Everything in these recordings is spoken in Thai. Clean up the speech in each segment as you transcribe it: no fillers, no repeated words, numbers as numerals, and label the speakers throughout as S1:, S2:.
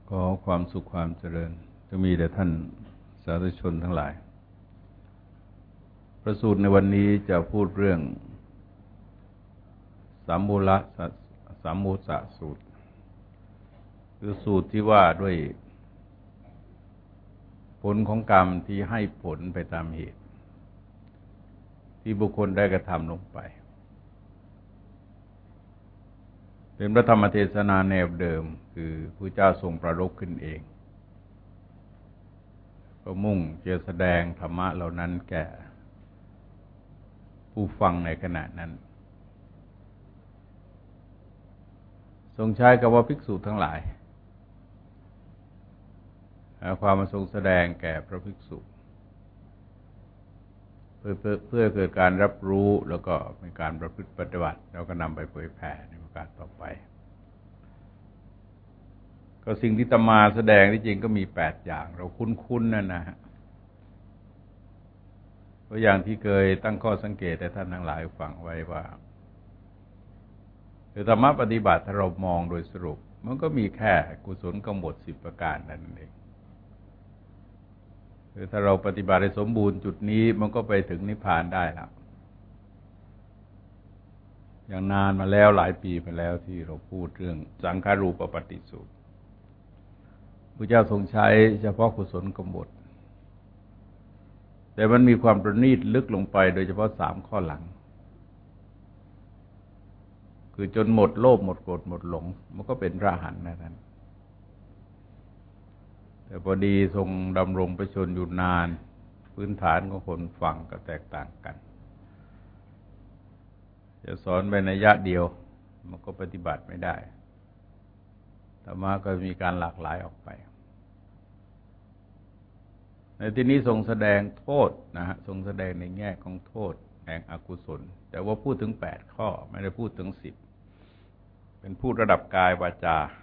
S1: ขอความสุขความเจริญจะมีแด่ท่านสาธุชนทั้งหลายพระสูตรในวันนี้จะพูดเรื่องสามมูสะสูตรคือสูตรที่ว่าด้วยผลของกรรมที่ให้ผลไปตามเหตุที่บุคคลได้กระทำลงไปเป็นพระธรรมเทศนาแนวเดิมคือพระเจ้าทรงประรภขึ้นเองก็มุ่งจะแสดงธรรมะเหล่านั้นแก่ผู้ฟังในขณะนั้นทรงใช้คำว่าภิกษุทั้งหลายความมาทรงแสดงแก่พระภิกษุเพื่อเกิดการรับรู้แล้วก็เป็นการประพฤติปฏิบัติแล้วก็นำไปเผยแผ่ในโอกาสต่อไปก็สิ่งที่อาตมาแสดงที่จริงก็มี8อย่างเราคุ้นๆนั่นนะฮะตัวอย่างที่เคยตั้งข้อสังเกตให้ท่านทั้งหลายฟังไว้ว่าคือธรรมะปฏิบัติถ้าเรามองโดยสรุปมันก็มีแค่กุศลกำหนด10ประการนั่นเองคือถ้าเราปฏิบัติให้สมบูรณ์จุดนี้มันก็ไปถึงนิพพานได้แล้วอย่างนานมาแล้วหลายปีมาแล้วที่เราพูดเรื่องสังขารูปปฏิสูตรพระเจ้าทรงใช้เฉพาะกุศลกำหนดแต่มันมีความประณีตลึกลงไปโดยเฉพาะ3ข้อหลังคือจนหมดโลภหมดโกรธหมดหลงมันก็เป็นพระอรหันต์นั้นแต่พอดีทรงดำรงประชนอยู่นานพื้นฐานของคนฟังก็แตกต่างกันจะสอนไปในนัยยะเดียวมันก็ปฏิบัติไม่ได้ธรรมะก็มีการหลากหลายออกไปในที่นี้ทรงแสดงโทษนะฮะทรงแสดงในแง่ของโทษแห่งอกุศลแต่ว่าพูดถึง8ข้อไม่ได้พูดถึง10เป็นพูดระดับกายวา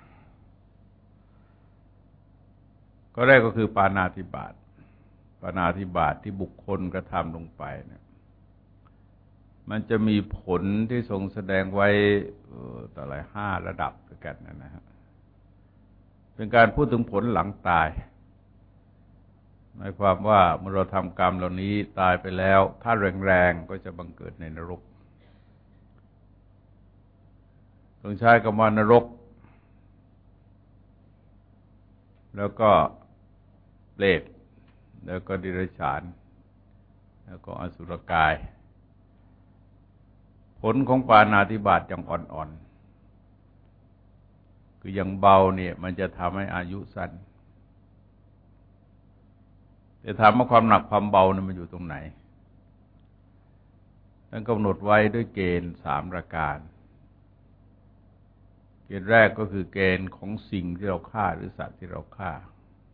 S1: จาก็แรกก็คือปาณาติบาตที่บุคคลกระทำลงไปเนี่ยมันจะมีผลที่ทรงแสดงไว้ต่อหลาย5ระดับด้วยกันนะฮะเป็นการพูดถึงผลหลังตายหมายความว่าเมื่อเราทำกรรมเหล่านี้ตายไปแล้วถ้าแรงๆก็จะบังเกิดในนรกทรงใช้คำว่านรกแล้วก็เปรตแล้วก็ดิรัจฉานแล้วก็อสุรกายผลของปาณาติบาตอย่างอ่อนๆคืออย่างเบาเนี่ยมันจะทำให้อายุสั้นแต่ถามว่าความหนักความเบาเนี่ยมันอยู่ตรงไหนท่านกำหนดไว้ด้วยเกณฑ์3ประการเกณฑ์แรกก็คือเกณฑ์ของสิ่งที่เราฆ่าหรือสัตว์ที่เราฆ่า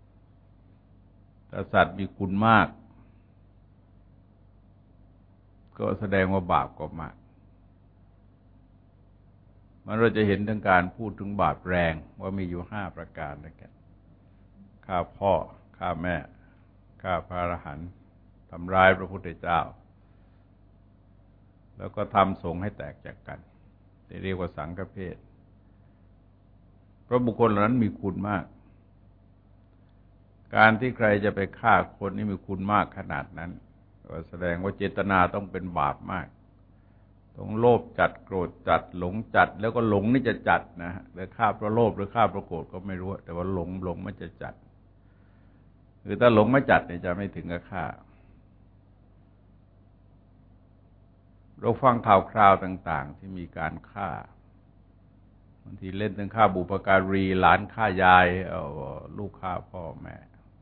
S1: ถ้าสัตว์มีคุณมากก็แสดงว่าบาปก็มากมันเราจะเห็นถึงการพูดถึงบาปแรงว่ามีอยู่5ประการด้วยกันฆ่าพ่อฆ่าแม่ฆ่าพระอรหันต์ทำร้ายพระพุทธเจ้าแล้วก็ทำสงฆ์ให้แตกจากกันที่เรียกว่าสังฆเพศเพราะบุคคลเหล่านั้นมีคุณมากการที่ใครจะไปฆ่าคนที่มีคุณมากขนาดนั้นก็แสดงว่าเจตนาต้องเป็นบาปมากต้องโลภจัดโกรธจัดหลงจัดแล้วก็หลงนี่จะจัดนะหรือฆ่าเพราะโลภหรือฆ่าเพราะโกรธก็ไม่รู้แต่ว่าหลงมันจะจัดคือถ้าหลงไม่จัดเนี่ยจะไม่ถึงกับฆ่าเราฟังข่าวคราวต่างๆที่มีการฆ่าบางทีเล่นถึงฆ่าบุพการีหลานฆ่ายายลูกฆ่าพ่อแม่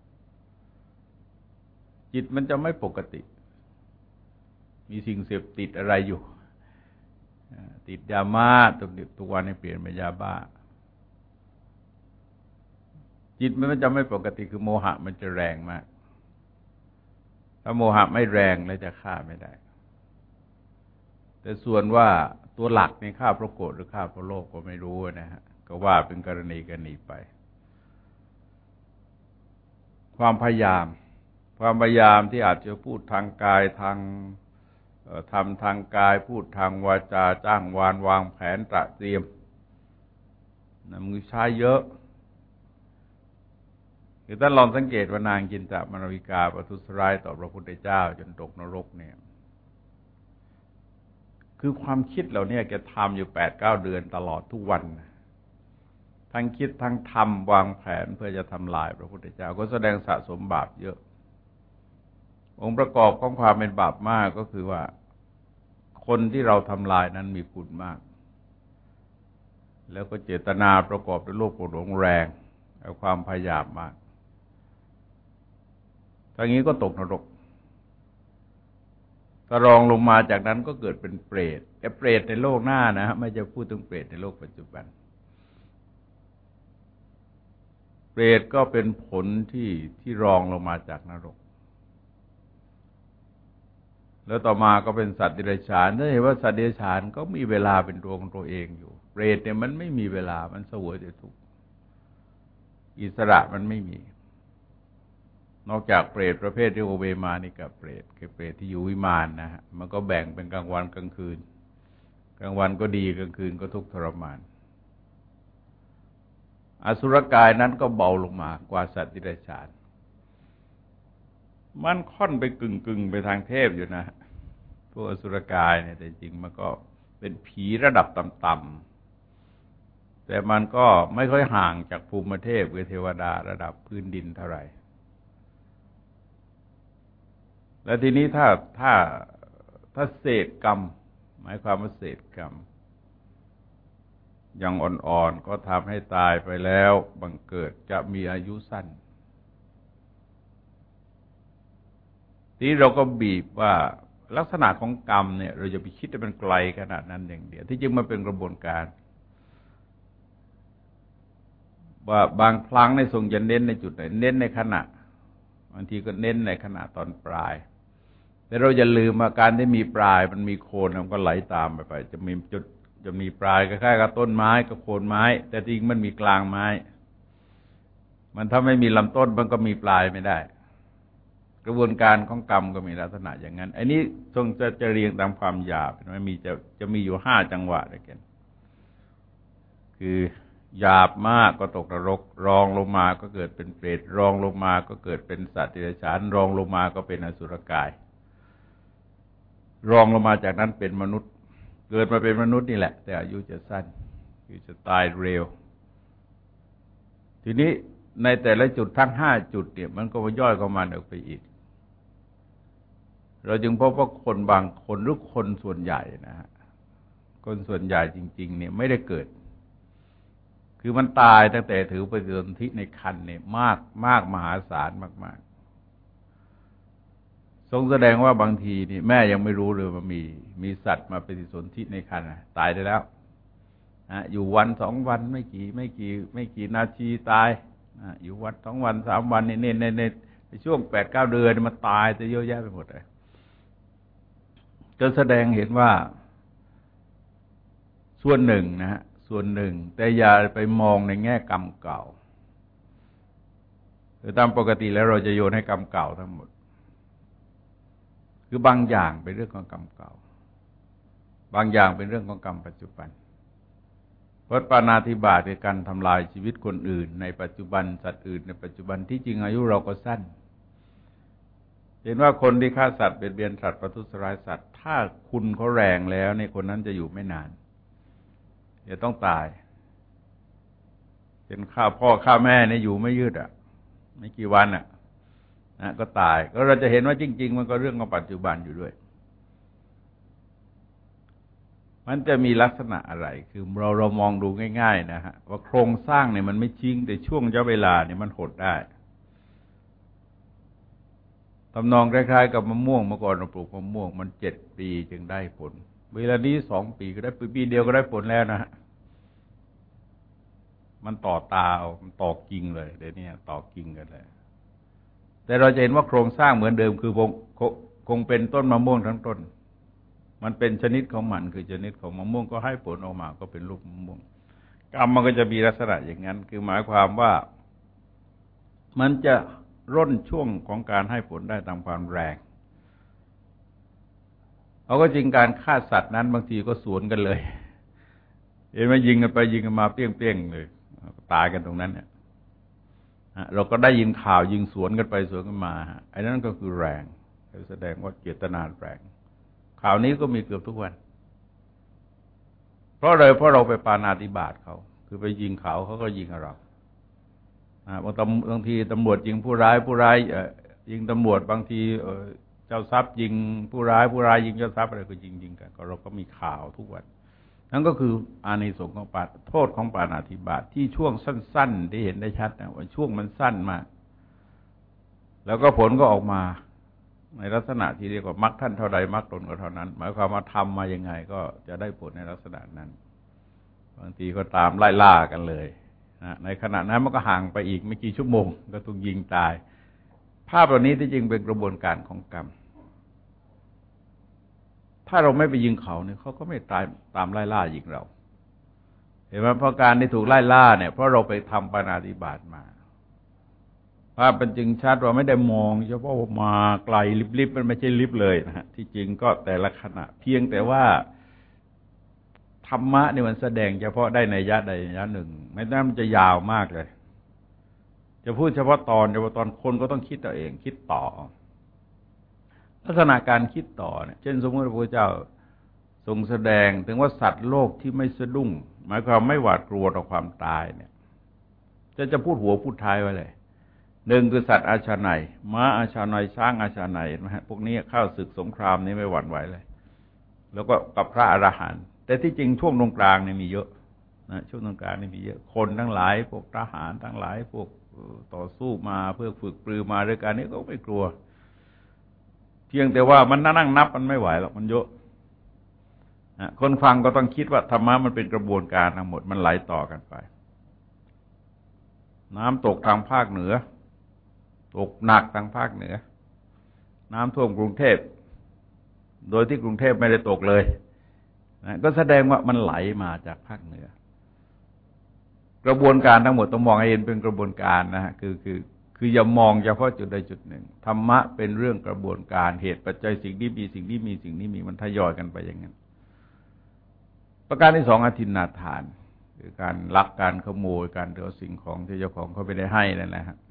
S1: จิตมันจะไม่ปกติมีสิ่งเสพติดอะไรอยู่ติดยามาทุกวันให้เปลี่ยนเป็นยาบ้าจิตมันจะไม่ปกติคือโมหะมันจะแรงมากถ้าโมหะไม่แรงแล้วจะฆ่าไม่ได้แต่ส่วนว่าตัวหลักในฆ่าเพราะโกรธหรือฆ่าเพราะโลภก็ไม่รู้นะฮะก็ว่าเป็นกรณีไปความพยายามที่อาจจะพูดทางกายทางทำทางกายพูดทางวาจาจ้างวานวางแผนตระเตรียมมือใช้เยอะคือท่านลองสังเกตว่านางจินตมณวิกาประทุษร้ายต่อพระพุทธเจ้าจนตกนรกเนี่ยคือความคิดเหล่านี้แกทำอยู่8-9 เดือนตลอดทุกวันทั้งคิดทั้งทำวางแผนเพื่อจะทำลายพระพุทธเจ้าก็แสดงสะสมบาปเยอะองค์ประกอบของความเป็นบาปมากก็คือว่าคนที่เราทำลายนั้นมีคุณมากแล้วก็เจตนาประกอบด้วยโลภโกรธหลงแรงและความพยายามมากทางนี้ก็ตกนรกถ้ารองลงมาจากนั้นก็เกิดเป็นเปรตแต่เปรตในโลกหน้านะฮะไม่จะพูดถึงเปรตในโลกปัจจุบันเปรตก็เป็นผลที่รองลงมาจากนรกแล้วต่อมาก็เป็นสัตว์เดรัจฉานถ้าเห็นว่าสัตว์เดรัจฉานก็มีเวลาเป็นตัวของตัวเองอยู่เปรตเนี่ยมันไม่มีเวลามันเสวยแต่ทุกข์อิสระมันไม่มีนอกจากเปรตประเภทเรียกว่าเวมานิกเปรตคือเปรตที่อยู่วิมานนะฮะมันก็แบ่งเป็นกลางวันกลางคืนกลางวันก็ดีกลางคืนก็ทุกข์ทรมานอสุรกายนั้นก็เบาลงมากว่าสัตว์เดรัจฉานมันค่อนไปกึ่งไปทางเทพอยู่นะพวกอสุรกายเนี่ยแต่จริงมันก็เป็นผีระดับต่ำๆแต่มันก็ไม่ค่อยห่างจากภูมิเทพหรือเทวดาระดับพื้นดินเท่าไหร่แล้วทีนี้ถ้าเศษกรรมหมายความว่าเศษกรรมยังอ่อนๆก็ทำให้ตายไปแล้วบังเกิดจะมีอายุสั้นทีเราก็บีบว่าลักษณะของกรรมเนี่ยเราจะไปคิดว่ามันไกลขนาดนั้นอย่างเดียวที่จริงมันเป็นกระบวนการว่าบางครั้งในทรงจะเน้นในจุดไหนเน้นในขณะบางทีก็เน้นในขณะตอนปลายแต่เราอย่าลืมว่าการที่มีปลายมันมีโคนมันก็ไหลตามไปจะมีจุดจะมีปลายคล้ายๆกับต้นไม้กับโคนไม้แต่จริงมันมีกลางไม้มันถ้าไม่มีลำต้นมันก็มีปลายไม่ได้กระบวนการของกรรมก็มีลักษณะอย่างนั้นอันนี้ทรงจะเรียงตามความหยาบมันจะมีอยู่5 จังหวะด้วยกันคือหยาบมากก็ตกนรกรองลงมาก็เกิดเป็นเปรตรองลงมาก็เกิดเป็นสัตว์เดรัจฉานรองลงมาก็เป็นอสุรกายรองลงมาจากนั้นเป็นมนุษย์เกิดมาเป็นมนุษย์นี่แหละแต่อายุจะสั้นคือจะตายเร็วทีนี้ในแต่ละจุดทั้ง5 จุดเนี่ยมันก็ย่อยเข้ามาออกไปอีกเราจึงพบว่าคนบางคนหรือคนส่วนใหญ่นะฮะคนส่วนใหญ่จริงๆเนี่ยไม่ได้เกิดคือมันตายตั้งแต่ถือปฏิสนธิในครรภ์เนี่ยมากมหาศาลมากๆทรงแสดงว่าบางทีนี่แม่ยังไม่รู้เลยว่ามีสัตว์มาปฏิสนธิในครรภ์ตายได้แล้วอยู่วัน2 วันไม่กี่นาทีตายอยู่วัน2 วัน3 วันในช่วง8-9 เดือนมันตายจะเยอะแยะไปหมดเลยจะแสดงเห็นว่าส่วนหนึ่งนะฮะส่วนหนึ่งแต่อย่าไปมองในแง่กรรมเก่าคือตามปกติแล้วเราจะโยนให้กรรมเก่าทั้งหมดคือบางอย่างเป็นเรื่องของกรรมเก่าบางอย่างเป็นเรื่องของกรรมปัจจุบันเพราะปาณาติบาตคือการทำลายชีวิตคนอื่นในปัจจุบันสัตว์อื่นในปัจจุบันที่จริงอายุเราก็สั้นเห็นว่าคนที่ฆ่าสัตว์เบียดเบียนสัตว์ประทุษร้ายสัตว์ถ้าคุณเขาแรงแล้วในคนนั้นจะอยู่ไม่นานจะต้องตายเป็นฆ่าพ่อฆ่าแม่เนี่ยอยู่ไม่ยืดไม่กี่วันก็ตายก็เราจะเห็นว่าจริงๆมันก็เรื่องของปัจจุบันอยู่ด้วยมันจะมีลักษณะอะไรคือเรามองดูง่ายๆนะฮะว่าโครงสร้างเนี่ยมันไม่จริงแต่ช่วงระยะเวลาเนี่ยมันหดได้ทำนองคล้ายๆกับมะม่วงเมื่อก่อนเราปลูกมะม่วงมัน7 ปีจึงได้ผลเวลานี้2 ปีก็ได้ปีเดียวก็ได้ผลแล้วนะฮะมันต่อตามันต่อกิ่งเลยเดี๋ยวนี้ต่อกิ่งกันเลยแต่เราจะเห็นว่าโครงสร้างเหมือนเดิมคือคงเป็นต้นมะม่วงทั้งต้นมันเป็นชนิดของมันคือชนิดของมะม่วงก็ให้ผลออกมาก็เป็นลูกมะม่วงกรรมมันก็จะมีลักษณะอย่างนั้นคือหมายความว่ามันจะร่นช่วงของการให้ผลได้ตามความแรงเอาก็จริงการฆ่าสัตว์นั้นบางทีก็สวนกันเลยเห็นไหมยิงกันไปยิงกันมาเปี้ยงๆเลยตายกันตรงนั้นเนี่ยเราก็ได้ยินข่าวยิงสวนกันไปสวนกันมาไอ้นั้นก็คือแรงแสดงว่าเจตนาแรงข่าวนี้ก็มีเกือบทุกวันเพราะเราไปปาณาติบาตเขาคือไปยิงเขาก็ยิงเราบางทีตำรวจยิงผู้ร้ายยิงตำรวจบางทีเจ้าทรัพย์ยิงผู้ร้ายยิงเจ้าทรัพย์อะไรก็ยิงกันก็เราก็มีข่าวทุกวันนั่นก็คืออานิสงส์ของโทษของปาณาติบาตที่ช่วงสั้นๆที่เห็นได้ชัดนะว่าช่วงมันสั้นมากแล้วก็ผลก็ออกมาในลักษณะที่เรียกว่ามรรคท่านเท่าใดมรรคตนก็เท่านั้นหมายความว่าทำมายังไงก็จะได้ผลในลักษณะนั้นบางทีก็ตามไล่ล่ากันเลยในขณะนั้นมันก็ห่างไปอีกไม่กี่ชั่วโมงก็ถูกยิงตายภาพเหล่านี้ที่จริงเป็นกระบวนการของกรรมถ้าเราไม่ไปยิงเขาเนี่ยเขาก็ไม่ตามไล่ล่ายิงเราเห็นไหมเพราะการที่ถูกไล่ล่าเนี่ยเพราะเราไปทำปาณาติบาตมาภาพเป็นจึงชัดว่าไม่ได้มองเฉพาะมาไกลลิบๆมันไม่ใช่ลิบเลยนะฮะที่จริงก็แต่ละขณะเพียงแต่ว่าธรรมะเนี่ยมันแสดงเฉพาะได้ในนัยยะใดนัยยะหนึ่งไม่นั้นมันจะยาวมากเลยจะพูดเฉพาะตอนคนก็ต้องคิดตัวเองคิดต่อลักษณะการคิดต่อเนี่ยเช่นสมมติพระพุทธเจ้าทรงแสดงถึงว่าสัตว์โลกที่ไม่สะดุ้งหมายความไม่หวาดกลัวต่อความตายเนี่ยจะพูดหัวพูดท้ายไว้เลยหนึ่งคือสัตว์อาชาไนยม้าอาชาไนยช้างอาชาไนยนะฮะพวกนี้เข้าศึกสงครามนี้ไม่หวั่นไหวเลยแล้วก็กับพระอรหันต์แต่ที่จริงช่วงตรงกลางเนี่ยมีเยอะนะช่วงตรงกลางนี่มีเยอะคนทั้งหลายพวกทหารทั้งหลายพวกต่อสู้มาเพื่อฝึกปรือมาด้วยกันนี้ก็ไม่กลัวเพียงแต่ว่ามันนั่งนับมันไม่ไหวหรอกมันเยอะคนฟังก็ต้องคิดว่าธรรมะมันเป็นกระบวนการทั้งหมดมันไหลต่อกันไปน้ำตกทางภาคเหนือตกหนักทางภาคเหนือน้ำท่วมกรุงเทพโดยที่กรุงเทพไม่ได้ตกเลยก็แสดงว่ามันไหลมาจากภาคเหนือกระบวนการทั้งหมดต้องมองให้เห็นเป็นกระบวนการนะฮะคืออย่ามองเฉพาะจุดใดจุดหนึ่งธรรมะเป็นเรื่องกระบวนการเหตุปัจจัยสิ่งนี้มีสิ่งนี้มีสิ่งนี้มีมันทยอยกันไปอย่างนั้นประการที่สองอทินนาทานคือการลักการขโมยการเอาสิ่งของที่เจ้าของเขาไม่ได้ให้นั่นแหละฮะ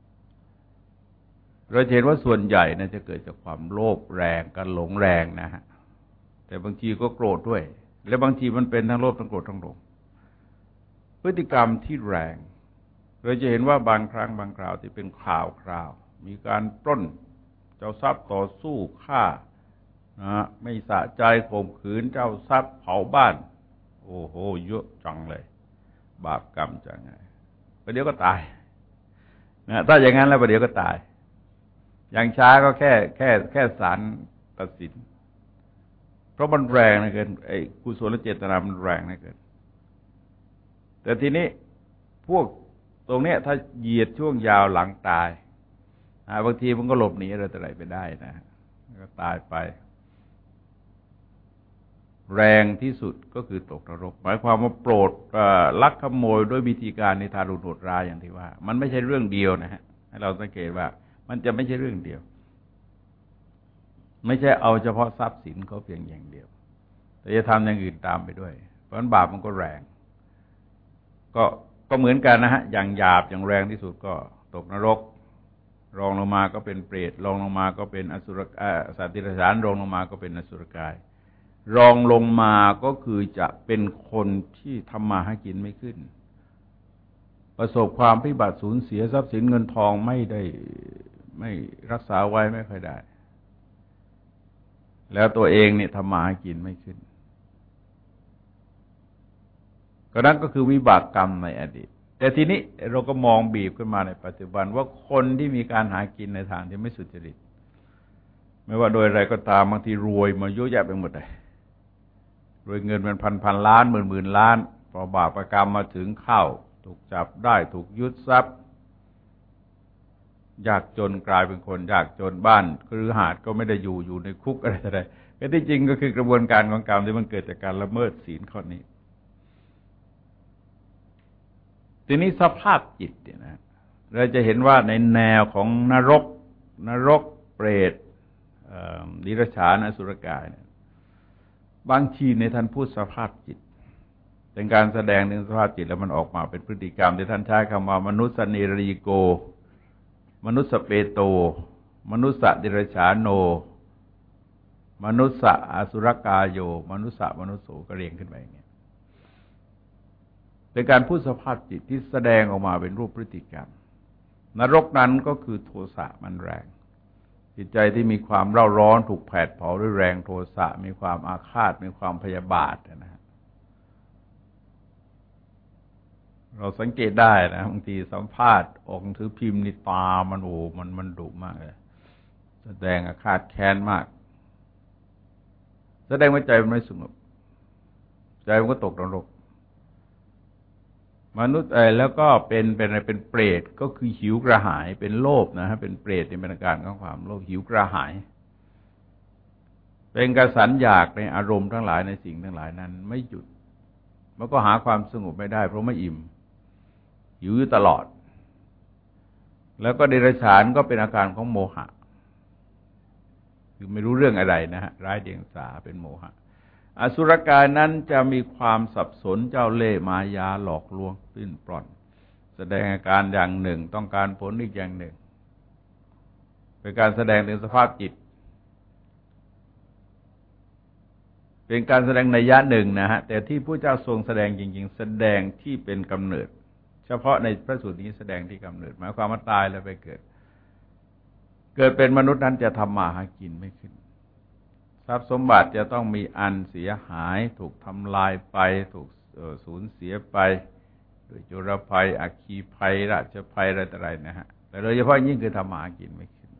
S1: เราเห็นว่าส่วนใหญ่น่าจะเกิดจากความโลภแรงการหลงแรงนะฮะแต่บางทีก็โกรธด้วยและบางทีมันเป็นทั้งโลภทั้งโกรธทั้งหลงพฤติกรรมที่แรงเราจะเห็นว่าบางครั้งบางคราวที่เป็นข่าวมีการปล้นเจ้าทรัพย์ต่อสู้ฆ่าไม่สะใจข่มขืนเจ้าทรัพย์เผาบ้านโอ้โหเยอะจังเลยบาปกรรมจังไงประเดี๋ยวก็ตายนะถ้าอย่างนั้นแล้วประเดี๋ยวก็ตายอย่างช้าก็แค่ศาลตัดสินเพราะมันแรงนะเกินไอ้กุศลเจตนามันแรงนะเกินแต่ทีนี้พวกตรงเนี้ยถ้าเหยียดช่วงยาวหลังตายบางทีมันก็หลบหนีอะไรไปได้นะก็ตายไปแรงที่สุดก็คือตกนรกหมายความว่าโปรดลักขโมยด้วยวิธีการในทารุณโหดร้ายอย่างที่ว่ามันไม่ใช่เรื่องเดียวนะฮะให้เราสังเกตว่ามันจะไม่ใช่เรื่องเดียวไม่ใช่เอาเฉพาะทรัพย์สินเขาเพียงอย่างเดียวแต่จะทำอย่างอื่นตามไปด้วยเพราะฉะนั้นบาปมันก็แรงก็เหมือนกันนะฮะอย่างหยาบอย่างแรงที่สุดก็ตกนรกรองลงมาก็เป็นเปรตรองลงมาก็เป็นอสุรสัตว์เดรัจฉานรองลงมาก็เป็นอสุรกายรองลงมาก็คือจะเป็นคนที่ทำมาหากินไม่ขึ้นประสบความพิบัติสูญเสียทรัพย์สินเงินทองไม่รักษาไว้ไม่ค่อยได้แล้วตัวเองเนี่ยทำมาหากินไม่ขึ้นก็นั่นก็คือวิบากกรรมในอดีตแต่ทีนี้เราก็มองบีบขึ้นมาในปัจจุบันว่าคนที่มีการหากินในทางที่ไม่สุจริตไม่ว่าโดยอะไรก็ตามบางทีรวยมาเยอะแยะไปหมดเลยรวยเงินเป็นพันล้านหมื่นล้านพอบาปกรรมมาถึงเข้าถูกจับได้ถูกยึดทรัพย์ยากจนกลายเป็นคนยากจนบ้านคฤหาสน์ก็ไม่ได้อยู่ในคุกอะไรแต่ที่จริงก็คือกระบวนการของกรรมที่มันเกิดจากการละเมิดศีลข้อนี้ทีนี้สภาพจิตเนี่ยนะเราจะเห็นว่าในแนวของนรกเปรตเดรัจฉานอสุรกายเนี่ยบางทีในท่านพูดสภาพจิตเป็นการแสดงถึงสภาพจิตแล้วมันออกมาเป็นพฤติกรรมที่ท่านใช้คำว่ามนุษย์เนรีโกมนุษย์เปโตมนุษย์เดรัจฉานโนมนุษย์อสุรกายโยมนุษย์มนุษย์โสก็เรียงขึ้นไปอย่างนี้เป็นการพูดสภาพจิตที่แสดงออกมาเป็นรูปพฤติกรรมนรกนั้นก็คือโทสะมันแรงจิตใจที่มีความเร่าร้อนถูกแผดเผาด้วยแรงโทสะมีความอาฆาตมีความพยาบาทนะฮะเราสังเกตได้นะบางทีสัมภาษณ์ออกถือพิมพ์นี่ตามันโอ้มันดุมากเลยแสดงอาฆาตแค้นมากแสดงว่าใจมันไม่สงบใจมันก็ตกนรกมนุษย์แล้วก็เป็นอะไรเป็นเปรตก็คือหิวกระหายเป็นโลภนะฮะเป็นเปรตเป็นอาการของความโลภหิวกระหายเป็นกระสันอยากในอารมณ์ทั้งหลายในสิ่งทั้งหลายนั้นไม่หยุดมันก็หาความสงบไม่ได้เพราะไม่อิ่มหิวอยู่ตลอดแล้วก็เดรัจฉานก็เป็นอาการของโมหะคือไม่รู้เรื่องอะไรนะฮะร้ายเดียงสาเป็นโมหะอสุรกายนั้นจะมีความสับสนเจ้าเล่ห์มายาหลอกลวงปลิ้นปล้อนแสดงอาการอย่างหนึ่งต้องการผลอีกอย่างหนึ่งเป็นการแสดงถึงสภาพจิตเป็นการแสดงนัยยะหนึ่งนะฮะแต่ที่พระเจ้าทรงแสดงจริงๆแสดงที่เป็นกำเนิดเฉพาะในพระสูตรนี้แสดงที่กำเนิดหมายความว่าตายแล้วไปเกิดเป็นมนุษย์นั้นจะทำมาหากินไม่ขึ้นทรัพย์สมบัติจะต้องมีอันเสียหายถูกทำลายไปถูกสูญเสียไปโดยโจรภัยอัคคีภัยราชภัยอะไรต่ออะไรนะฮะแต่โดยเฉพาะยิ่งคือทำมาหากินไม่ขึ้น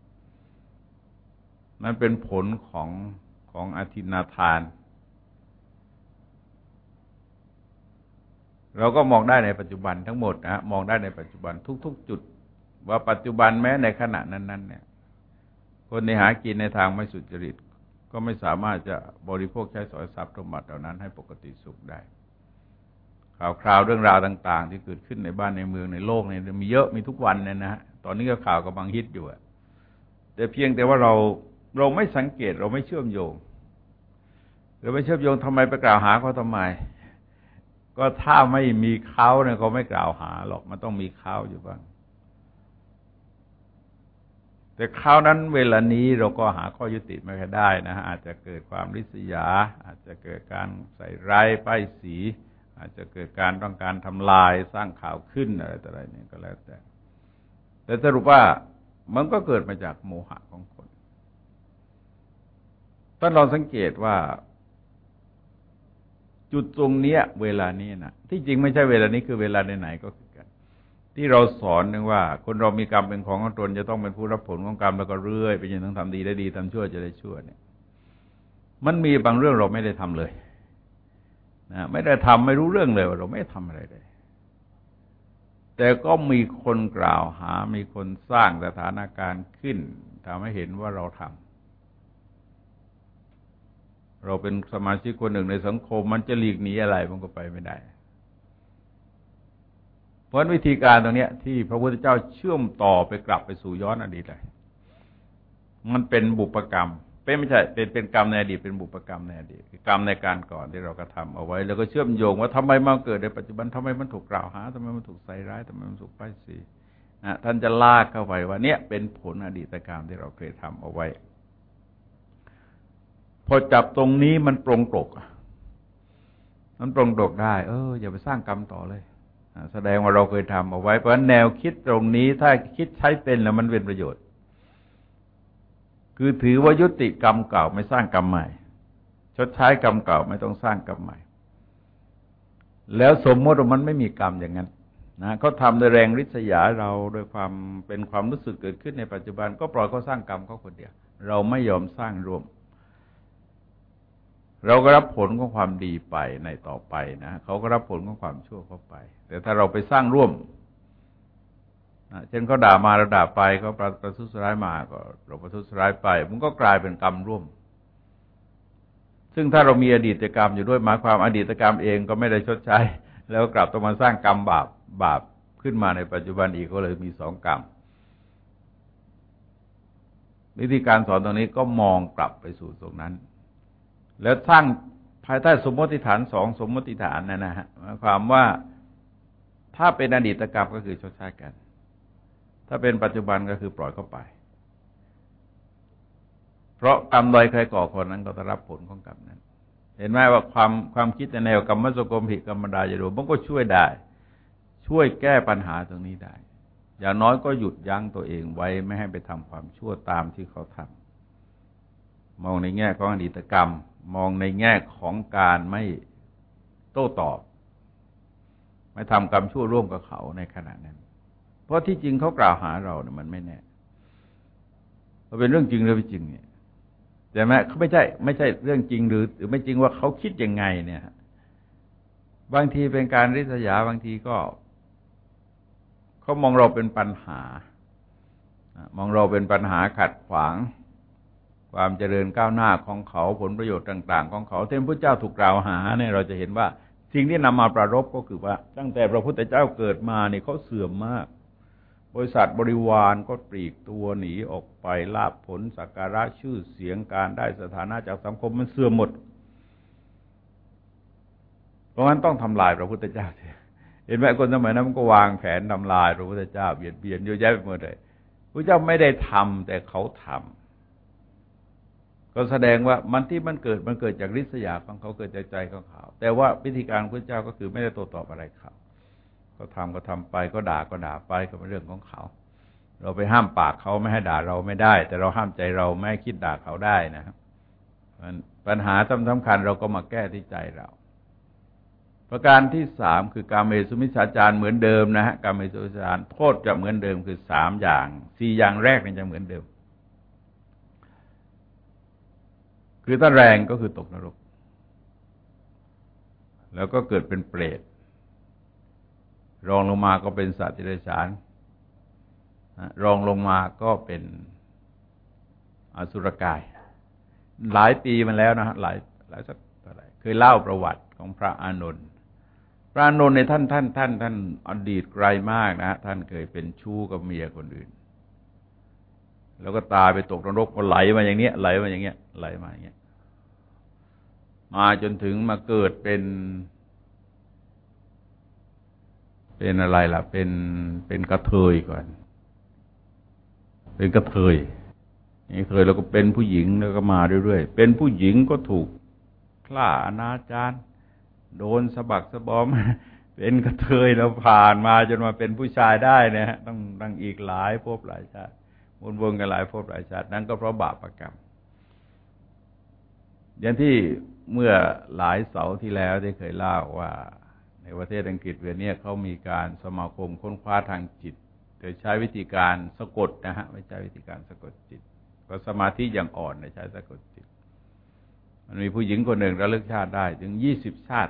S1: มันเป็นผลของอทินนาทานเราก็มองได้ในปัจจุบันทั้งหมดนะมองได้ในปัจจุบันทุกๆจุดว่าปัจจุบันแม้ในขณะนั้นๆเนี่ยคนที่หากินในทางไม่สุจริตก็ไม่สามารถจะบริโภคใช้สอยทรัพย์สมบัติเหล่านั้นให้ปกติสุขได้ข่าวคราวเรื่องราวต่างๆที่เกิดขึ้นในบ้านในเมืองในโลกเนี่ยมีเยอะมีทุกวันเนี่ยนะฮะตอนนี้ก็ข่าวกำลังฮิตอยู่แต่เพียงแต่ว่าเราไม่สังเกตเราไม่เชื่อมโยงทำไมไปกล่าวหาเขาทำไมก็ถ้าไม่มีเขาเนี่ยเขาไม่กล่าวหาหรอกมันต้องมีเขาอยู่บ้างแต่คราวนั้นเวลานี้เราก็หาข้อยุติไม่ได้นะฮะอาจจะเกิดความริษยาอาจจะเกิดการใส่ร้ายป้ายสีอาจจะเกิดการต้องการทำลายสร้างข่าวขึ้นอะไรต่ออะไรนี่ก็แล้วแต่สรุปว่ามันก็เกิดมาจากโมหะของคนท่านลองสังเกตว่าจุดตรงเนี้ยเวลานี้นะที่จริงไม่ใช่เวลานี้คือเวลาไหนๆก็คือกันที่เราสอนนึงว่าคนเรามีกรรมเป็นของตนจะต้องเป็นผู้รับผลของกรรมแล้วก็เรื่อยไปจนถึงทำดีได้ดีทำชั่วจะได้ชั่วเนี่ยมันมีบางเรื่องเราไม่ได้ทำเลยนะไม่ได้ทำไม่รู้เรื่องเลยว่าเราไม่ทำอะไรเลยแต่ก็มีคนกล่าวหามีคนสร้างสถานการณ์ขึ้นทำให้เห็นว่าเราทำเราเป็นสมาชิกคนหนึ่งในสังคมมันจะหลีกหนีอะไรมันก็ไปไม่ได้เพราะวิธีการตรงนี้ที่พระพุทธเจ้าเชื่อมต่อไปกลับไปสู่ย้อนอดีตเลยมันเป็นบุพกรรมไม่ใช่เป็นกรรมในอดีตเป็นบุพกรรมในอดีตคือกรรมในการก่อนที่เรากระทำเอาไว้แล้วก็เชื่อมโยงว่าทำไมมาเกิดในปัจจุบันทำไมมันถูกกล่าวหาทำไมมันถูกใส่ร้ายทำไมมันถูกป้ายสีท่านจะลากเข้าไปว่าเนี่ยเป็นผลอดีตกรรมที่เราเคยทำเอาไว้พอจับตรงนี้มันปรงตกได้อย่าไปสร้างกรรมต่อเลยแสดงว่าเราเคยทำเอาไว้เพราะฉะนั้นแนวคิดตรงนี้ถ้าคิดใช้เป็นแล้วมันเป็นประโยชน์คือถือว่ายุติกรรมเก่าไม่สร้างกรรมใหม่ชดใช้กรรมเก่าไม่ต้องสร้างกรรมใหม่แล้วสมมติว่ามันไม่มีกรรมอย่างนั้นนะเขาทำโดยแรงริษยาเราโดยความเป็นความรู้สึกเกิดขึ้นในปัจจุบันก็ปล่อยเขาสร้างกรรมเขาคนเดียวเราไม่ยอมสร้างร่วมเราก็รับผลของความดีไปในต่อไปนะเขาก็รับผลของความชั่วเข้าไปแต่ถ้าเราไปสร้างร่วมเช่นเขาด่ามาเราด่าไปเขาประทุษร้ายมาก็เราประทุษร้ายไปมันก็กลายเป็นกรรมร่วมซึ่งถ้าเรามีอดีตกรรมอยู่ด้วยหมายความอดีตกรรมเองก็ไม่ได้ชดใช้แล้วกลับต้องมาสร้างกรรมบาปขึ้นมาในปัจจุบันอีกก็เลยมีสองกรรมวิธีการสอนตรงนี้ก็มองกลับไปสู่ตรงนั้นแล้วสร้างภายใต้สมมติฐานสองสมมติฐานนะฮะหมายความว่าถ้าเป็นอดีตกรรมก็คือชดใช้กันถ้าเป็นปัจจุบันก็คือปล่อยเข้าไปเพราะกรรมใดใครก่อคนนั้นก็จะรับผลของกรรมนั้นเห็นไหมว่าความคิดในแนวกรรมสกรมหิกรรมดาจะดูมันก็ช่วยได้ช่วยแก้ปัญหาตรงนี้ได้อย่างน้อยก็หยุดยั้งตัวเองไว้ไม่ให้ไปทำความชั่วตามที่เขาทำมองในแง่ของอดีตกรรมมองในแง่ของการไม่โต้ตอบไม่ทำกรรมชั่วร่วมกับเขาในขณะนั้นเพราะที่จริงเขากล่าวหาเราเนี่ยมันไม่แน่มันเป็นเรื่องจริงหรือไม่จริงเนี่ยแต่แม้เขาไม่ใช่เรื่องจริงหรือไม่จริงว่าเขาคิดยังไงเนี่ยบางทีเป็นการริษยาบางทีก็เขามองเราเป็นปัญหามองเราเป็นปัญหาขัดขวางความเจริญก้าวหน้าของเขาผลประโยชน์ต่างๆของเขาที่พระเจ้าถูกกล่าวหาเนี่ยเราจะเห็นว่าสิ่งที่นำมาประรบก็คือว่าตั้งแต่พระพุทธเจ้าเกิดมาเนี่ยเขาเสื่อมมากบริษัทบริวารก็ปลีกตัวหนีออกไปลาภผลสักการะชื่อเสียงการได้สถานะจากสังคมมันเสื่อมหมดเพราะงั้นต้องทำลายพระพุทธเจ้าเห็นไหมคนสมัยนั้นมันก็วางแผนทำลายพระพุทธเจ้าเบียดเบียนเยอะแยะไปหมดเลยพระเจ้าไม่ได้ทำแต่เขาทำก็แสดงว่ามันที่มันเกิดจากริษยาของเขาเกิดจากใจของเขาแต่ว่าวิธีการของพระเจ้าก็คือไม่ได้โต้ตอบอะไรเขาก็ทำไปก็ด่าไปก็เป็นเรื่องของเขาเราไปห้ามปากเขาไม่ให้ด่าเราไม่ได้แต่เราห้ามใจเราไม่ให้คิดด่าเขาได้นะครับปัญหาสำคัญเราก็มาแก้ที่ใจเราประการที่สามคือกามเมสุมิจฉาจารเหมือนเดิมนะฮะกามเมสุมิจฉาจารโทษจะเหมือนเดิมคือสามอย่างสี่อย่างแรกนี่จะเหมือนเดิมคือถ้าแรงก็คือตกนรกแล้วก็เกิดเป็นเปรตรองลงมาก็เป็นสัตว์เดรัจฉานรองลงมาก็เป็นอสุรกายหลายปีมาแล้วนะฮะหลายสักเท่าไหร่เคยเล่าประวัติของพระอานนท์พระอานนท์ในท่านอดีตไกลมากนะฮะท่านเคยเป็นชู้กับเมียคนอื่นแล้วก็ตายไปตกนรกก็ไหลมาอย่างเนี้ยไหลมาอย่างเงี้ยมาจนถึงมาเกิดเป็นอะไรล่ะเป็นกระเทยก่อนเป็นกระเทยนี่เคยแล้วก็เป็นผู้หญิงแล้วก็มาเรื่อยๆเป็นผู้หญิงก็ถูกฆ่าอนาจารโดนสะบักสะบอมเป็นกระเทยแล้วผ่านมาจนมาเป็นผู้ชายได้นะฮะต้องอีกหลายภพหลายชาติวนกันหลายภพหลายชาตินั้นก็เพราะบาปกรรมอย่างที่เมื่อหลายเสาร์ที่แล้วได้เคยเล่าว่าในประเทศอังกฤษเวลานี้เขามีการสมาคมค้นคว้าทางจิตโดยใช้วิธีการสะกดนะฮะไม่ใช่วิธีการสะกดจิตก็สมาธิอย่างอ่อนใช้สะกดจิตมันมีผู้หญิงคนหนึ่งระลึกชาติได้ถึง20 ชาติ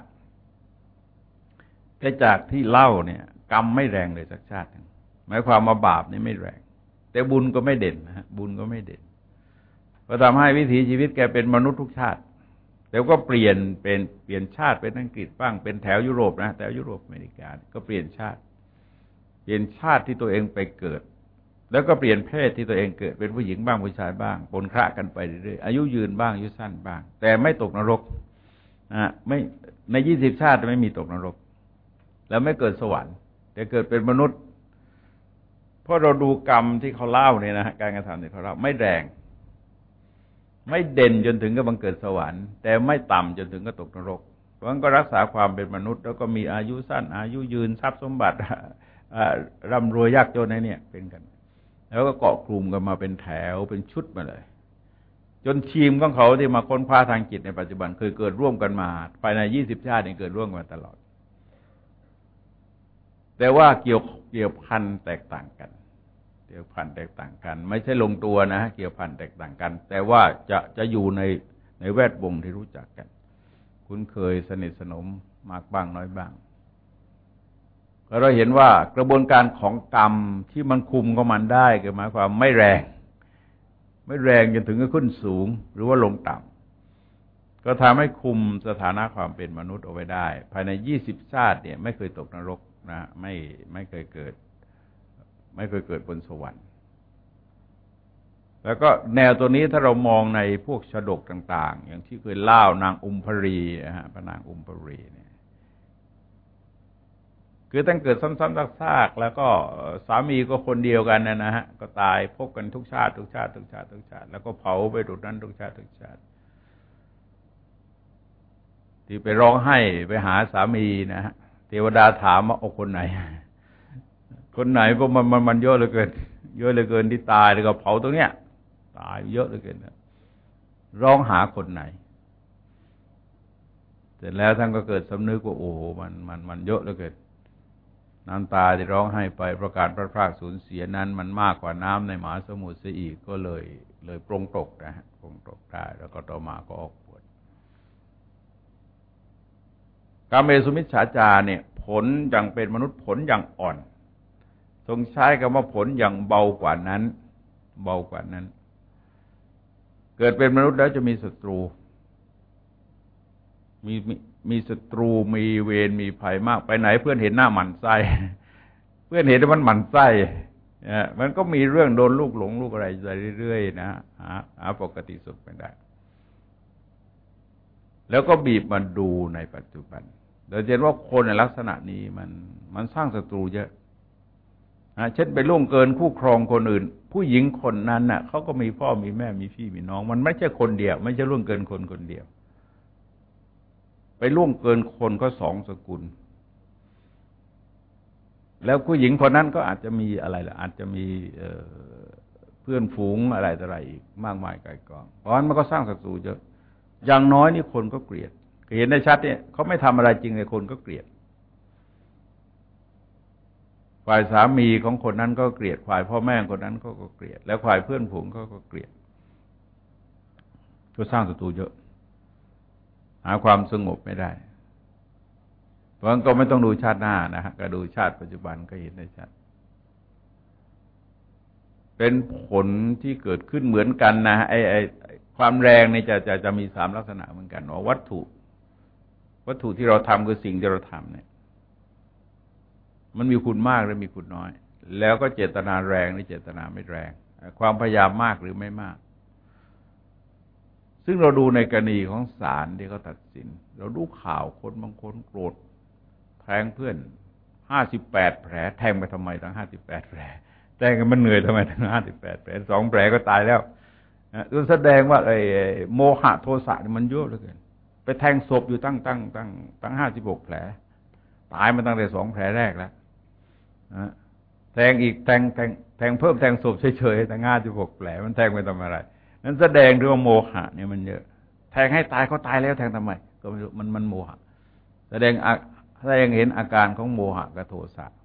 S1: แต่จากที่เล่าเนี่ยกรรมไม่แรงเลยสักชาติหมายความว่าบาปนี่ไม่แรงแต่บุญก็ไม่เด่นนะฮะบุญก็ไม่เด่นก็ทำให้วิถีชีวิตแกเป็นมนุษย์ทุกชาติแต่ก็เปลี่ยนชาติเป็นอังกฤษบ้างเป็นแถวยุโรปนะแถวยุโรปอเมริกาก็เปลี่ยนชาติที่ตัวเองไปเกิดแล้วก็เปลี่ยนเพศที่ตัวเองเกิดเป็นผู้หญิงบ้างผู้ชายบ้างปนคละกันไปเรื่อยๆอายุยืนบ้างอายุสั้นบ้างแต่ไม่ตกนรกไม่ใน20 ชาติไม่มีตกนรกแล้วไม่เกิดสวรรค์แต่เกิดเป็นมนุษย์เพราะเราดูกรรมที่เขาเล่าเนี่ยนะการกระทำที่เขาเล่าไม่แรงไม่เด่นจนถึงกับบังเกิดสวรรค์แต่ไม่ต่ำจนถึงกับตกนรกเพราะงั้นก็รักษาความเป็นมนุษย์แล้วก็มีอายุสั้นอายุยืนทรัพย์สมบัติร่ำรวยยากจนเนี่ยเป็นกันแล้วก็เกาะกลุ่มกันมาเป็นแถวเป็นชุดมาเลยจนทีมของเขาที่มาค้นคว้าทางจิตในปัจจุบันเคยเกิดร่วมกันมาภายใน20 ชาตินี่เกิดร่วมกันมาตลอดแต่ว่าเกี่ยวพันแตกต่างกันไม่ใช่ลงตัวนะเกี่ยวพันแตกต่างกันแต่ว่าจะอยู่ในแวดวงที่รู้จักกันคุ้นเคยสนิทสนมมากบ้างน้อยบ้างเราเห็นว่ากระบวนการของกรรมที่มันคุมของมันได้คือหมายความไม่แรงจนถึงกับขึ้นสูงหรือว่าลงต่ำก็ทำให้คุมสถานะความเป็นมนุษย์เอาไว้ได้ภายใน20 ชาติเนี่ยไม่เคยตกนรกนะไม่เคยเกิดบนสวรรค์แล้วก็แนวตัวนี้ถ้าเรามองในพวกชฎกต่างๆอย่างที่เคยเล่านางอุมพรีนะฮะพระนางอุมพรีเนี่ยคือตั้งเกิดซ้ำๆซากๆแล้วก็สามีก็คนเดียวกันนะฮะก็ตายพบกันทุกชาติแล้วก็เผาไปทุกนั้นทุกชาติที่ไปร้องไห้ไปหาสามีนะฮะเทวดาถามว่าเอาคนไหนเพราะมันเยอะเหลือเกินที่ตายแล้วก็เผาตรงเนี้ยตายเยอะเหลือเกินร้องหาคนไหนเสร็จแล้วท่านก็เกิดสำนึกว่าโอ้โหมันเยอะเหลือเกินน้ำตาที่ร้องไห้ไปเพราะการพลาดพลาดสูญเสียนั้นมันมากกว่าน้ำในมหาสมุทรเสียอีกก็เลยปรงตกนะฮะปรงตกได้แล้วก็ต่อมาก็ออกบวชกาเมสุมิจฉาจารเนี่ยผลอย่างเป็นมนุษย์ผลอย่างอ่อนทรงใช้คำว่าผลอย่างเบากว่านั้นเกิดเป็นมนุษย์แล้วจะมีศัตรูมีศัตรูมีเวรมีภัยมากไปไหนเพื่อนเห็นหน้าหมั่นไส้เพื่อนเห็นว่ามันหมั่นไส้มันก็มีเรื่องโดนลูกหลงลูกอะไรไปเรื่อยๆนะหาปกติสุขไม่ได้แล้วก็บีบมาดูในปัจจุบันเราเห็นว่าคนในลักษณะนี้มันสร้างศัตรูเยอะเช่นไปล่วงเกินคู่ครองคนอื่นผู้หญิงคนนั้นน่ะเขาก็มีพ่อมีแม่มีพี่มีน้องมันไม่ใช่คนเดียวไม่ใช่ล่วงเกินคนเดียวไปล่วงเกินคนก็สองสกุลแล้วผู้หญิงคนนั้นก็อาจจะมีอะไรล่ะอาจจะมีเพื่อนฝูงอะไรต่ออะไรอีกมากมายไกลกองเพราะฉะนั้นมันก็สร้างศัตรูเยอะอย่างน้อยนี่คนก็เกลียดเห็นได้ชัดเนี่ยเขาไม่ทำอะไรจริงเลยคนก็เกลียดฝ่ายสามีของคนนั้นก็เกลียดฝ่ายพ่อแม่คนนั้นก็เกลียดแล้วฝ่ายเพื่อนฝูงก็เกลียดก็สร้างศัตรูเยอะหาความสงบไม่ได้เพราะงั้นก็ไม่ต้องดูชาติหน้านะฮะก็ดูชาติปัจจุบันก็เห็นได้ชัดเป็นผลที่เกิดขึ้นเหมือนกันนะไอ้ความแรงเนี่ยจะมีสามลักษณะเหมือนกันว่าวัตถุที่เราทำคือสิ่งที่เราทำเนี่ยมันมีคุณมากหรือมีคุณน้อยแล้วก็เจตนาแรงหรือเจตนาไม่แรงความพยายามมากหรือไม่มากซึ่งเราดูในกรณีของศาลที่เขาตัดสินเราดูข่าวคนบางคนโกรธแทงเพื่อน58 แผลแทงไปทำไมทั้ง58 แผลแทงกันมันเหนื่อยทำไมทั้ง58 แผล2 แผลก็ตายแล้วแสดงว่าไอ้โมหะโทสะนี่มันเยอะเหลือเกินไปแทงศพอยู่ตั้ง56 แผลตายมาตั้งแต่2 แผลแรกแล้วแทงอีกแทงเพิ่มแทงศพเฉยๆตั้ง56 แผลมันแทงไปทำอะไรนั้นแสดงถึงว่าโมหะเนี่ยมันเยอะแทงให้ตายเขาตายแล้วแทงทำไมก็ไม่รู้มันโมหะแสดงเห็นอาการของโมหะกับโทสะ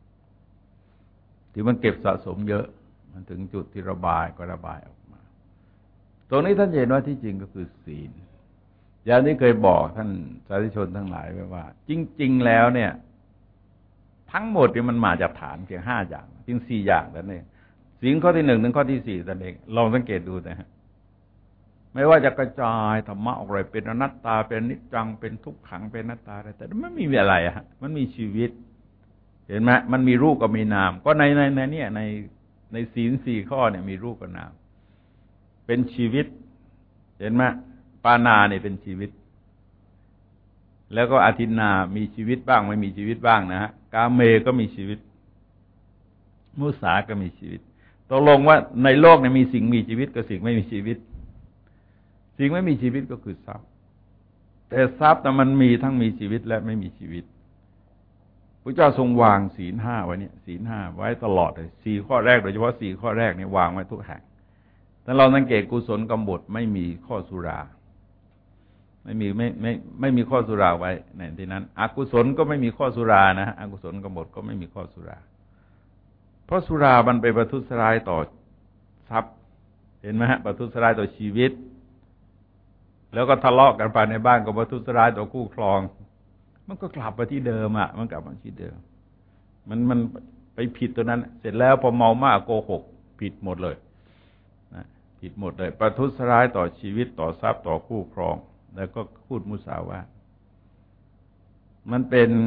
S1: ที่มันเก็บสะสมเยอะมันถึงจุดที่ระบายก็ระบายออกมาตรงนี้ท่านเห็นว่าที่จริงก็คือศีลอย่างที่เคยบอกท่านสาธุชนทั้งหลายไว้ว่าจริงๆแล้วเนี่ยทั้งหมดนี่มันมาจากฐานเพียง5 อย่างจริง4 อย่างนั่นเองศีลข้อที่ 1ถึงข้อที่4นั่นเองลองสังเกตดูนะฮะไม่ว่าจะกระจายธรรมะออกไปเป็นอนัตตาเป็นนิจจังเป็นทุกขังเป็นอนัตตาอะไรแต่มันไม่มีอะไรอะมันมีชีวิตเห็นไหมมันมีรูปกับมีนามก็ในเนี่ยในศีล4 ข้อเนี่ยมีรูปกับนามเป็นชีวิตเห็นไหมปานาเนี่ยเป็นชีวิตแล้วก็อาทินนามีชีวิตบ้างไม่มีชีวิตบ้างนะฮะกาเมก็มีชีวิตมุสาก็มีชีวิตตกลงว่าในโลกเนี่ยมีสิ่งมีชีวิตกับสิ่งไม่มีชีวิตสิ่งไม่มีชีวิตก็คือทรัพย์แต่ทรัพย์มันมีทั้งมีชีวิตและไม่มีชีวิตพระเจ้าทรงวางศีล 5ไว้เนี่ยศีล 5ไว้ตลอดเลย4 ข้อแรกโดยเฉพาะ4 ข้อแรกเนี่ยวางไว้ทุกแห่งแต่เราสังเกตกุศลกรรมบทไม่มีข้อสุราไม่มีข้อสุราไว้ในที่นั้นอกุศลก็ไม่มีข้อสุรานะฮะอกุศลกรรมบทก็ไม่มีข้อสุราเพราะสุรามันไปประทุษร้ายต่อทรัพย์เห็นไหมฮะประทุษร้ายต่อชีวิตแล้วก็ทะเลาะกันภายในบ้านก็ประทุษร้ายต่อคู่ครองมันก็กลับไปที่เดิมอ่ะมันกลับมาที่เดิมมันไปผิดตัวนั้นเสร็จแล้วพอเมามากโกหกผิดหมดเลยนะผิดหมดเลยประทุษร้ายต่อชีวิตต่อทรัพย์ต่อคู่ครองแล้วก็พูดมุสาวาทมัน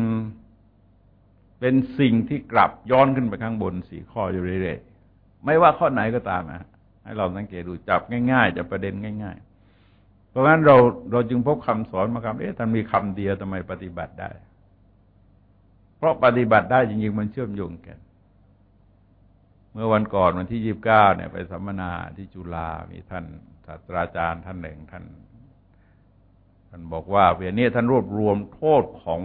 S1: เป็นสิ่งที่กลับย้อนขึ้นไปข้างบน4 ข้ออยู่เรื่อยๆไม่ว่าข้อไหนก็ตามนะให้เราสังเกตดูจับง่ายๆจับประเด็นง่ายๆเพราะฉะนั้นเราจึงพบคำสอนมาคำท่านมีคำเดียวทำไมปฏิบัติได้เพราะปฏิบัติได้จริงๆมันเชื่อมโยงกันเมื่อวันก่อนวันที่29เนี่ยไปสัมมนาที่จุฬามีท่านศาสตราจารย์ท่านหนึ่งท่านบอกว่าเวลานี้ท่านรวบรวมโทษของ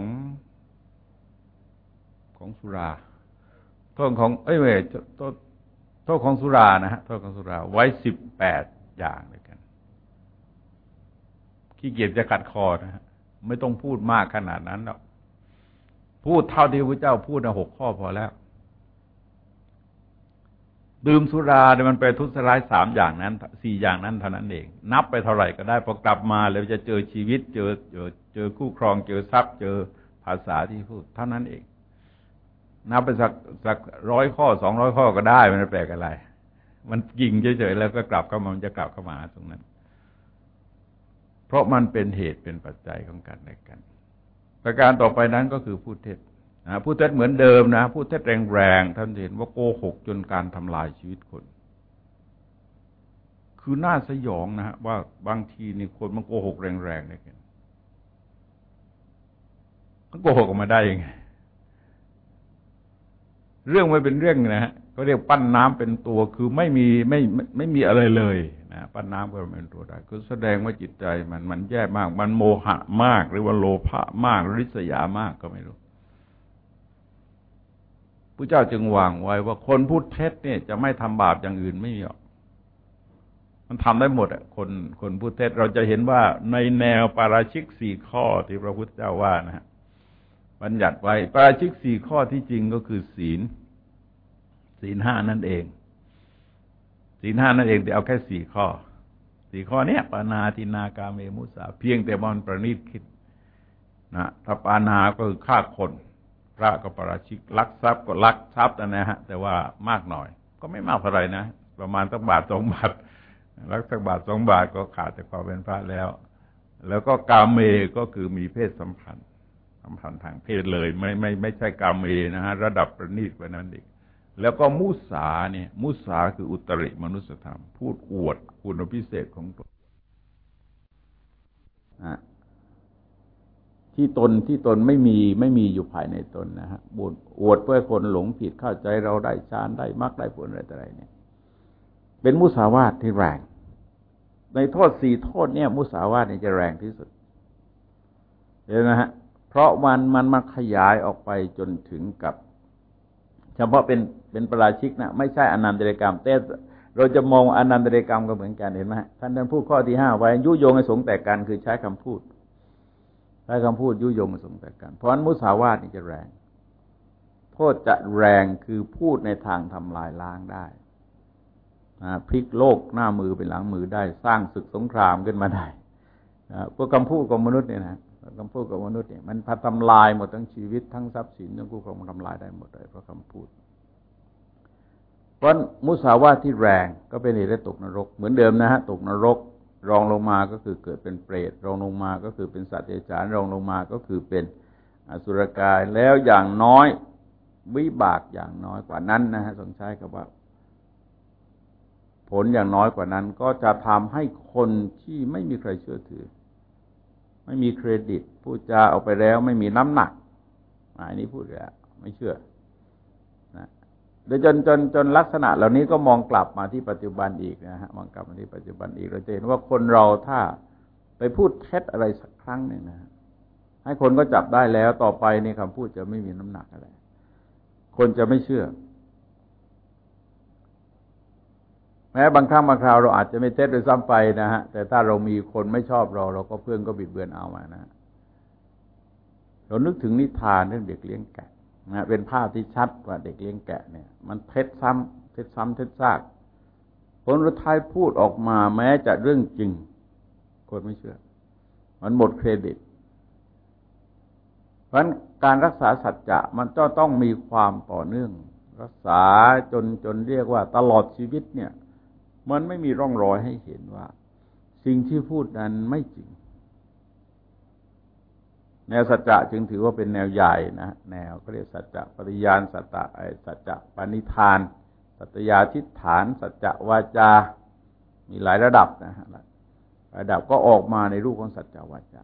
S1: สุราโทษของโทษของสุรานะฮะโทษของสุราไว้18อย่างด้วยกันขี้เกียจจะขัดคอนะฮะไม่ต้องพูดมากขนาดนั้นหรอกพูดเท่าที่พระเจ้าพูดนะ6 ข้อพอแล้วดื่มสุราเนี่ยมันไปทุษร้าย3อย่างนั้น4อย่างนั้นเท่านั้นเองนับไปเท่าไหร่ก็ได้พอกลับมาแล้วจะเจอชีวิตเจอคู่ครองเจอทรัพย์เจอภาษาที่พูดเท่านั้นเองนับไปสัก100 ข้อ200 ข้อก็ได้มันแปลกอะไรมันยิงเฉยๆแล้วก็กลับเข้ามามันจะกลับเข้ามาตรงนั้นเพราะมันเป็นเหตุเป็นปัจจัยของกันและกันประการต่อไปนั้นก็คือพูดเท็จพูดเท็จเหมือนเดิมนะพูดเท็จแรงๆท่านเห็นว่าโกหกจนการทำลายชีวิตคนคือน่าสยองนะฮะว่าบางทีนี่คนมันโกหกแรงๆเนี่ยมันโกหกออกมาได้ยังไงเรื่องไม่เป็นเรื่องนะฮะก็เรียกปั้นน้ำเป็นตัวคือไม่มีอะไรเลยนะปั้นน้ำก็เป็นตัวได้คือแสดงว่าจิตใจมันแย่มากมันโมหะมากหรือว่าโลภะมากหรือริษยามากก็ไม่รู้พระเจ้าจึงวางไว้ว่าคนพูดเท็จเนี่ยจะไม่ทำบาปอย่างอื่นไม่มีหรอกมันทำได้หมดอ่ะคนพูดเท็จเราจะเห็นว่าในแนวปาราชิก4 ข้อที่พระพุทธเจ้าว่านะฮะบัญญัติไว้ปาราชิก4 ข้อที่จริงก็คือศีล5นั่นเองศีล5นั่นเองแต่เอาแค่4 ข้อ4 ข้อเนี้ยปานาทินากาเมมุสาเพียงแต่มันประณีตคิดนะถ้าปานาก็คือฆ่าคนพระก็ปาราชิกลักทรัพย์ก็ลักทรัพย์นะฮะแต่ว่ามากหน่อยก็ไม่มากเท่าไหร่นะประมาณสักบาท2 บาทลักสักบาท2 บาทก็ขาดจากความเป็นพระแล้วก็กาเมก็คือมีเพศสัมพันธ์ทางเพศเลยไม่ใช่กาเมนะฮะระดับประณีตกว่านั้นอีกแล้วก็มุสาเนี่ยมุสาคืออุตริมนุสธรรมพูดอวดคุณพิเศษของตนที่ตนไม่มีอยู่ภายในตนนะฮะอวดเพื่อคนหลงผิดเข้าใจเราได้ฌานได้มรรคได้ผลอะไรเนี่ยเป็นมุสาวาทที่แรงในโทษ4 โทษเนี่ยมุสาวาทเนี่ยจะแรงที่สุดเห็นไหมฮะเพราะมันมาขยายออกไปจนถึงกับเฉพาะเป็นปาราชิกนะไม่ใช่อนันตริยกรรมแต่เราจะมองอนันตริยกรรมก็เหมือนกันเห็นไหมท่านพูดข้อที่5ไว้ยุยงให้สงฆ์แตกกันคือใช้คำพูดยุยงให้สงฆ์แตกกันเพราะฉะนั้นมุสาวาทนี่จะแรงโทษจะแรงคือพูดในทางทำลายล้างได้พลิกโลกหน้ามือเป็นหลังมือได้สร้างศึกสงครามขึ้นมาได้พวกคำพูดของมนุษย์เนี่ยนะคำพูดของมนุษย์เนี่ยมันทำลายหมดทั้งชีวิตทั้งทรัพย์สินทั้งคู่ครองมันทำลายได้หมดเลยเพราะคำพูดเพราะมุสาวาทที่แรงก็เป็นเหตุให้ตกนรกเหมือนเดิมนะฮะตกนรกรองลงมาก็คือเกิดเป็นเปรตรองลงมาก็คือเป็นสัตว์เดรัจฉานรองลงมาก็คือเป็นอสุรกายแล้วอย่างน้อยวิบากอย่างน้อยกว่านั้นนะฮะทรงใช้คำว่าผลอย่างน้อยกว่านั้นก็จะทำให้คนที่ไม่มีใครเชื่อถือไม่มีเครดิตพูดจาออกไปแล้วไม่มีน้ำหนักอันนี้พูดแล้วไม่เชื่อนะโดยจนลักษณะเหล่านี้ก็มองกลับมาที่ปัจจุบันอีกนะฮะมองกลับมาที่ปัจจุบันอีกเราจะเห็นว่าคนเราถ้าไปพูดเท็จอะไรสักครั้งหนึ่งนะให้คนก็จับได้แล้วต่อไปในคำพูดจะไม่มีน้ำหนักอะไรคนจะไม่เชื่อแม้บางครั้งบางคราวเราอาจจะไม่เท็จโดยซ้ำไปนะฮะแต่ถ้าเรามีคนไม่ชอบเราก็เพื่อนก็บิดเบือนเอามานะเรานึกถึงนิทานเรื่องเด็กเลี้ยงแกะนะเป็นภาพที่ชัดว่าเด็กเลี้ยงแกะเนี่ยมันเท็จซ้ำเท็จซากผลสุดท้ายพูดออกมาแม้จะเรื่องจริงคนไม่เชื่อมันหมดเครดิตเพราะฉะนั้นการรักษาสัจจะมันต้องมีความต่อเนื่องรักษาจนเรียกว่าตลอดชีวิตเนี่ยมันไม่มีร่องรอยให้เห็นว่าสิ่งที่พูดนั้นไม่จริงแนวสัจจะจึงถือว่าเป็นแนวใหญ่นะแนวเขาเรียกสัจจะปริญาณสัจจะปณิธานสัตยาธิฏฐานสัจจะวาจามีหลายระดับนะฮะระดับก็ออกมาในรูปของสัจจวาจา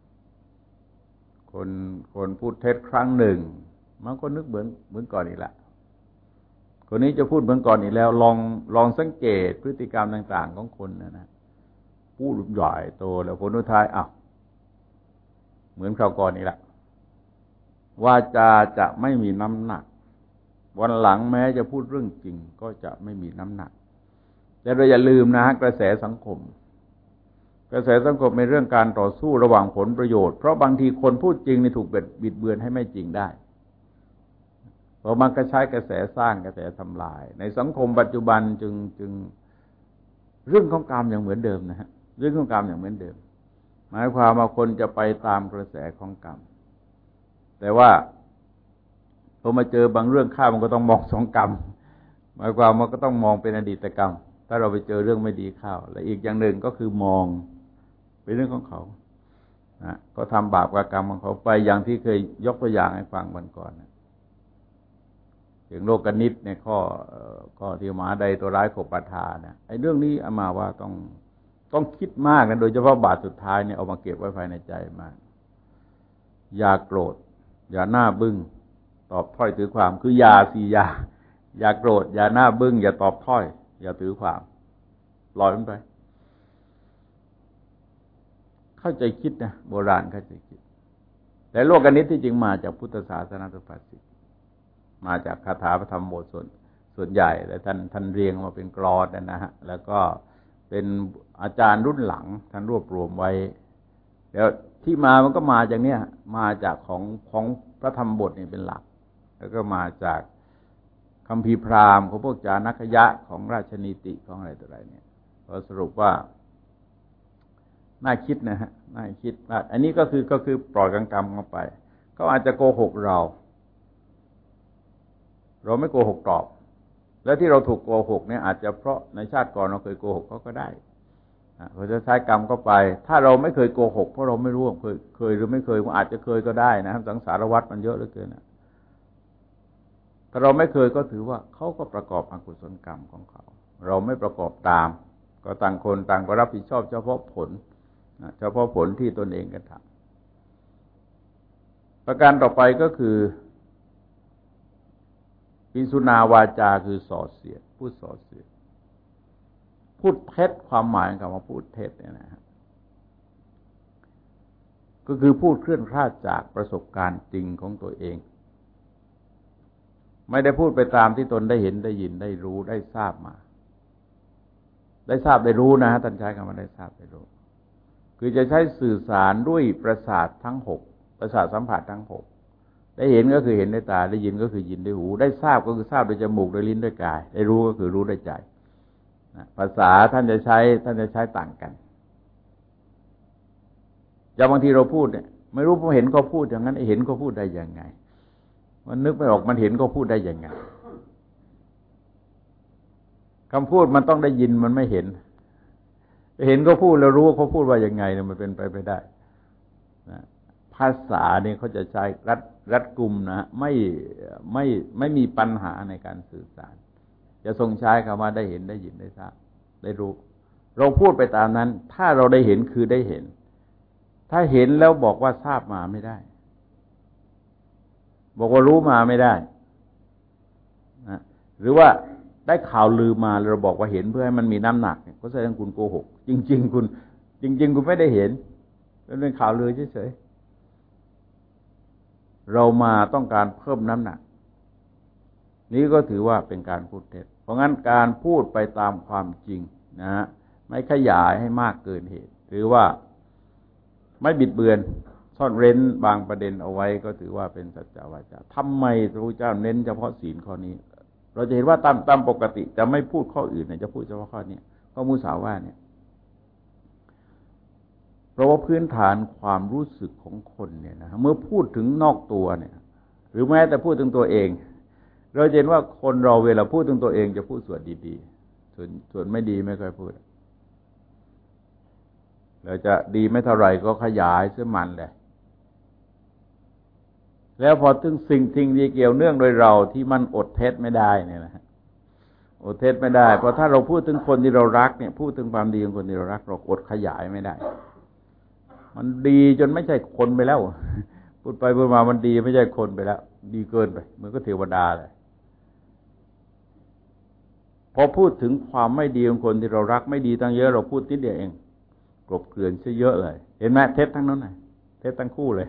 S1: คนพูดเท็จครั้งหนึ่งมันก็นึกเหมือนก่อนอีกละคนนี้จะพูดเหมือนก่อนอีกแล้วลองสังเกตพฤติกรรมต่างๆของคนนะพูดใหญ่โตแล้วผลสุดท้ายเหมือนคราวก่อนนี่แหละวาจาจะไม่มีน้ำหนักวันหลังแม้จะพูดเรื่องจริงก็จะไม่มีน้ำหนักแต่เราอย่าลืมนะกระแสสังคมในเรื่องการต่อสู้ระหว่างผลประโยชน์เพราะบางทีคนพูดจริงนี่ถูกบิดเบือนให้ไม่จริงได้เพราะมันก็ใช้กระแสสร้างกระแสทำลายในสังคมปัจจุบันจึงเรื่องของกรรมอย่างเหมือนเดิมนะฮะเรื่องของกรรมอย่างเหมือนเดิมหมายความว่าคนจะไปตามกระแสของกรรมแต่ว่าพอมาเจอบางเรื่องข้ามันก็ต้องมองสองกรรมหมายความว่าก็ต้องมองเป็นอดีตกรรมถ้าเราไปเจอเรื่องไม่ดีเข้าและอีกอย่างหนึ่งก็คือมองเป็นเรื่องของเขานะก็ทำบาปกับกรรมของเขาไปอย่างที่เคยยกตัวอย่างให้ฟังวันก่อนถึงโลกนิตในข้อที่หมาใดตัวร้ายขบปทาเนี่ยไอ้เรื่องนี้อามาว่าต้องคิดมากนะโดยเฉพาะบาทสุดท้ายเนี่ยเอามาเก็บไว้ภายในใจมากอย่าโกรธอย่าหน้าบึ้งตอบถ้อยถือความคืออย่าโกรธอย่าหน้าบึ้งอย่าตอบถ้อยอย่าถือความปล่อยมันไปเข้าใจคิดนะโบราณเข้าใจคิดแต่โลกนิตที่จริงมาจากพุทธศาสนาสุภาษิตมาจากคาถาพระธรรมโมทส่วนใหญ่แต่ท่านเรียงมาเป็นกลอนนะฮะแล้วก็เป็นอาจารย์รุ่นหลังท่านรวบรวมไว้แล้วที่มันก็มาจากเนี้ยมาจากของพระธรรมบทนี่เป็นหลักแล้วก็มาจากคัมภีร์พราหมณ์ของพวกจานัคยะของราชนีติของอะไรต่ออะไรเนี่ยก็สรุปว่าน่าคิดนะฮะน่าคิดว่าอันนี้ก็คือปล่อยกรรมเข้าไปเขาอาจจะโกหกเราไม่โกหกตอบแล้วที่เราถูกโกหกเนี่ยอาจจะเพราะในชาติก่อนเราเคยโกหกเขาก็ได้เราจะใช้กรรมเข้าไปถ้าเราไม่เคยโกหกเพราะเราไม่รู้เคยหรือไม่เคยอาจจะเคยก็ได้นะครับสังสารวัฏมันเยอะเหลือเกินนะถ้าเราไม่เคยก็ถือว่าเขาก็ประกอบอกุศลกรรมของเขาเราไม่ประกอบตามก็ต่างคนต่างก็รับผิดชอบเฉพาะผลที่ตนเองกระทำประการต่อไปก็คือปิสุนาวาจาคือส่อเสียดพูดส่อเสียดพูดเท็จความหมายของคำว่าพูดเท็จเนี่ยนะฮะก็คือพูดเคลื่อนคลาดจากประสบการณ์จริงของตัวเองไม่ได้พูดไปตามที่ตนได้เห็นได้ยินได้รู้ได้ทราบมาได้ทราบได้รู้นะฮะท่านใช้คำว่าได้ทราบได้รู้คือจะใช้สื่อสารด้วยประสาททั้งหกประสาทสัมผัสทั้งหกได้เห็นก็คือเห็นด้วยตาได้ยินก็คือยินด้วยหูได้ทราบก็คือทราบด้วยจมูกด้วยลิ้นด้วยกายได้รู้ก็คือรู้ด้วยใจภาษาท่านจะใช้ต่างกันอย่างบางทีเราพูดเนี่ยไม่รู้พอเห็นก็พูดอย่างนั้นเห็นก็พูดได้ยังไงมันนึกไม่ออกมันเห็นก็พูดได้ยังไงคำพูดมันต้องได้ยินมันไม่เห็นก็พูดแล้วรู้ว่าเขาพูดว่ายังไงเนี่ยมันเป็นไปได้นะภาษาเนี่ยเขาจะใช้รัดกุมนะไม่มีปัญหาในการสื่อสารจะทรงใช้คำว่าได้เห็นได้ยินได้ทราบได้รู้เราพูดไปตามนั้นถ้าเราได้เห็นคือได้เห็นถ้าเห็นแล้วบอกว่าทราบมาไม่ได้บอกว่ารู้มาไม่ได้นะหรือว่าได้ข่าวลือมาเราบอกว่าเห็นเพื่อให้มันมีน้ำหนักก็แสดงคุณโกหกจริงๆคุณไม่ได้เห็นเป็นข่าวลือเฉยๆเรามาต้องการเพิ่มน้ำหนักนี้ก็ถือว่าเป็นการพูดเท็จเพราะงั้นการพูดไปตามความจริงนะฮะไม่ขยายให้มากเกินเหตุหรือว่าไม่บิดเบือนซ่อนเร้นบางประเด็นเอาไว้ก็ถือว่าเป็นสัจจวาจาทำไมพระพุทธเจ้าเน้นเฉพาะศีลข้อนี้เราจะเห็นว่าตามปกติจะไม่พูดข้ออื่นเนี่ยจะพูดเฉพาะข้อนี้ข้อมุสาวาทเนี่ยเพราะว่าพื้นฐานความรู้สึกของคนเนี่ยนะเมื่อพูดถึงนอกตัวเนี่ยหรือแม้แต่พูดถึงตัวเองเราเห็นว่าคนเราเวลาพูดถึงตัวเองจะพูดส่วนดีๆส่วนไม่ดีไม่ค่อยพูดเราจะดีไม่เท่าไหร่ก็ขยายเสียมันเลยแล้วพอถึงสิ่งที่เกี่ยวเนื่องโดยเราที่มันอดเท็จไม่ได้เนี่ยนะโอเท็จไม่ได้เพราะถ้าเราพูดถึงคนที่เรารักเนี่ยพูดถึงความดีของคนที่เรารักเราอดขยายไม่ได้มันดีจนไม่ใช่คนไปแล้วพูดไปพูดมามันดีไม่ใช่คนไปแล้วดีเกินไปเหมือนก็เทวดาเลยพอพูดถึงความไม่ดีของคนที่เรารักไม่ดีตั้งเยอะเราพูดนิดเดียวเองกลบเกลื่อนซะเยอะเลยเห็นไหมเท็จทั้งนั้นเลยเท็จทั้งคู่เลย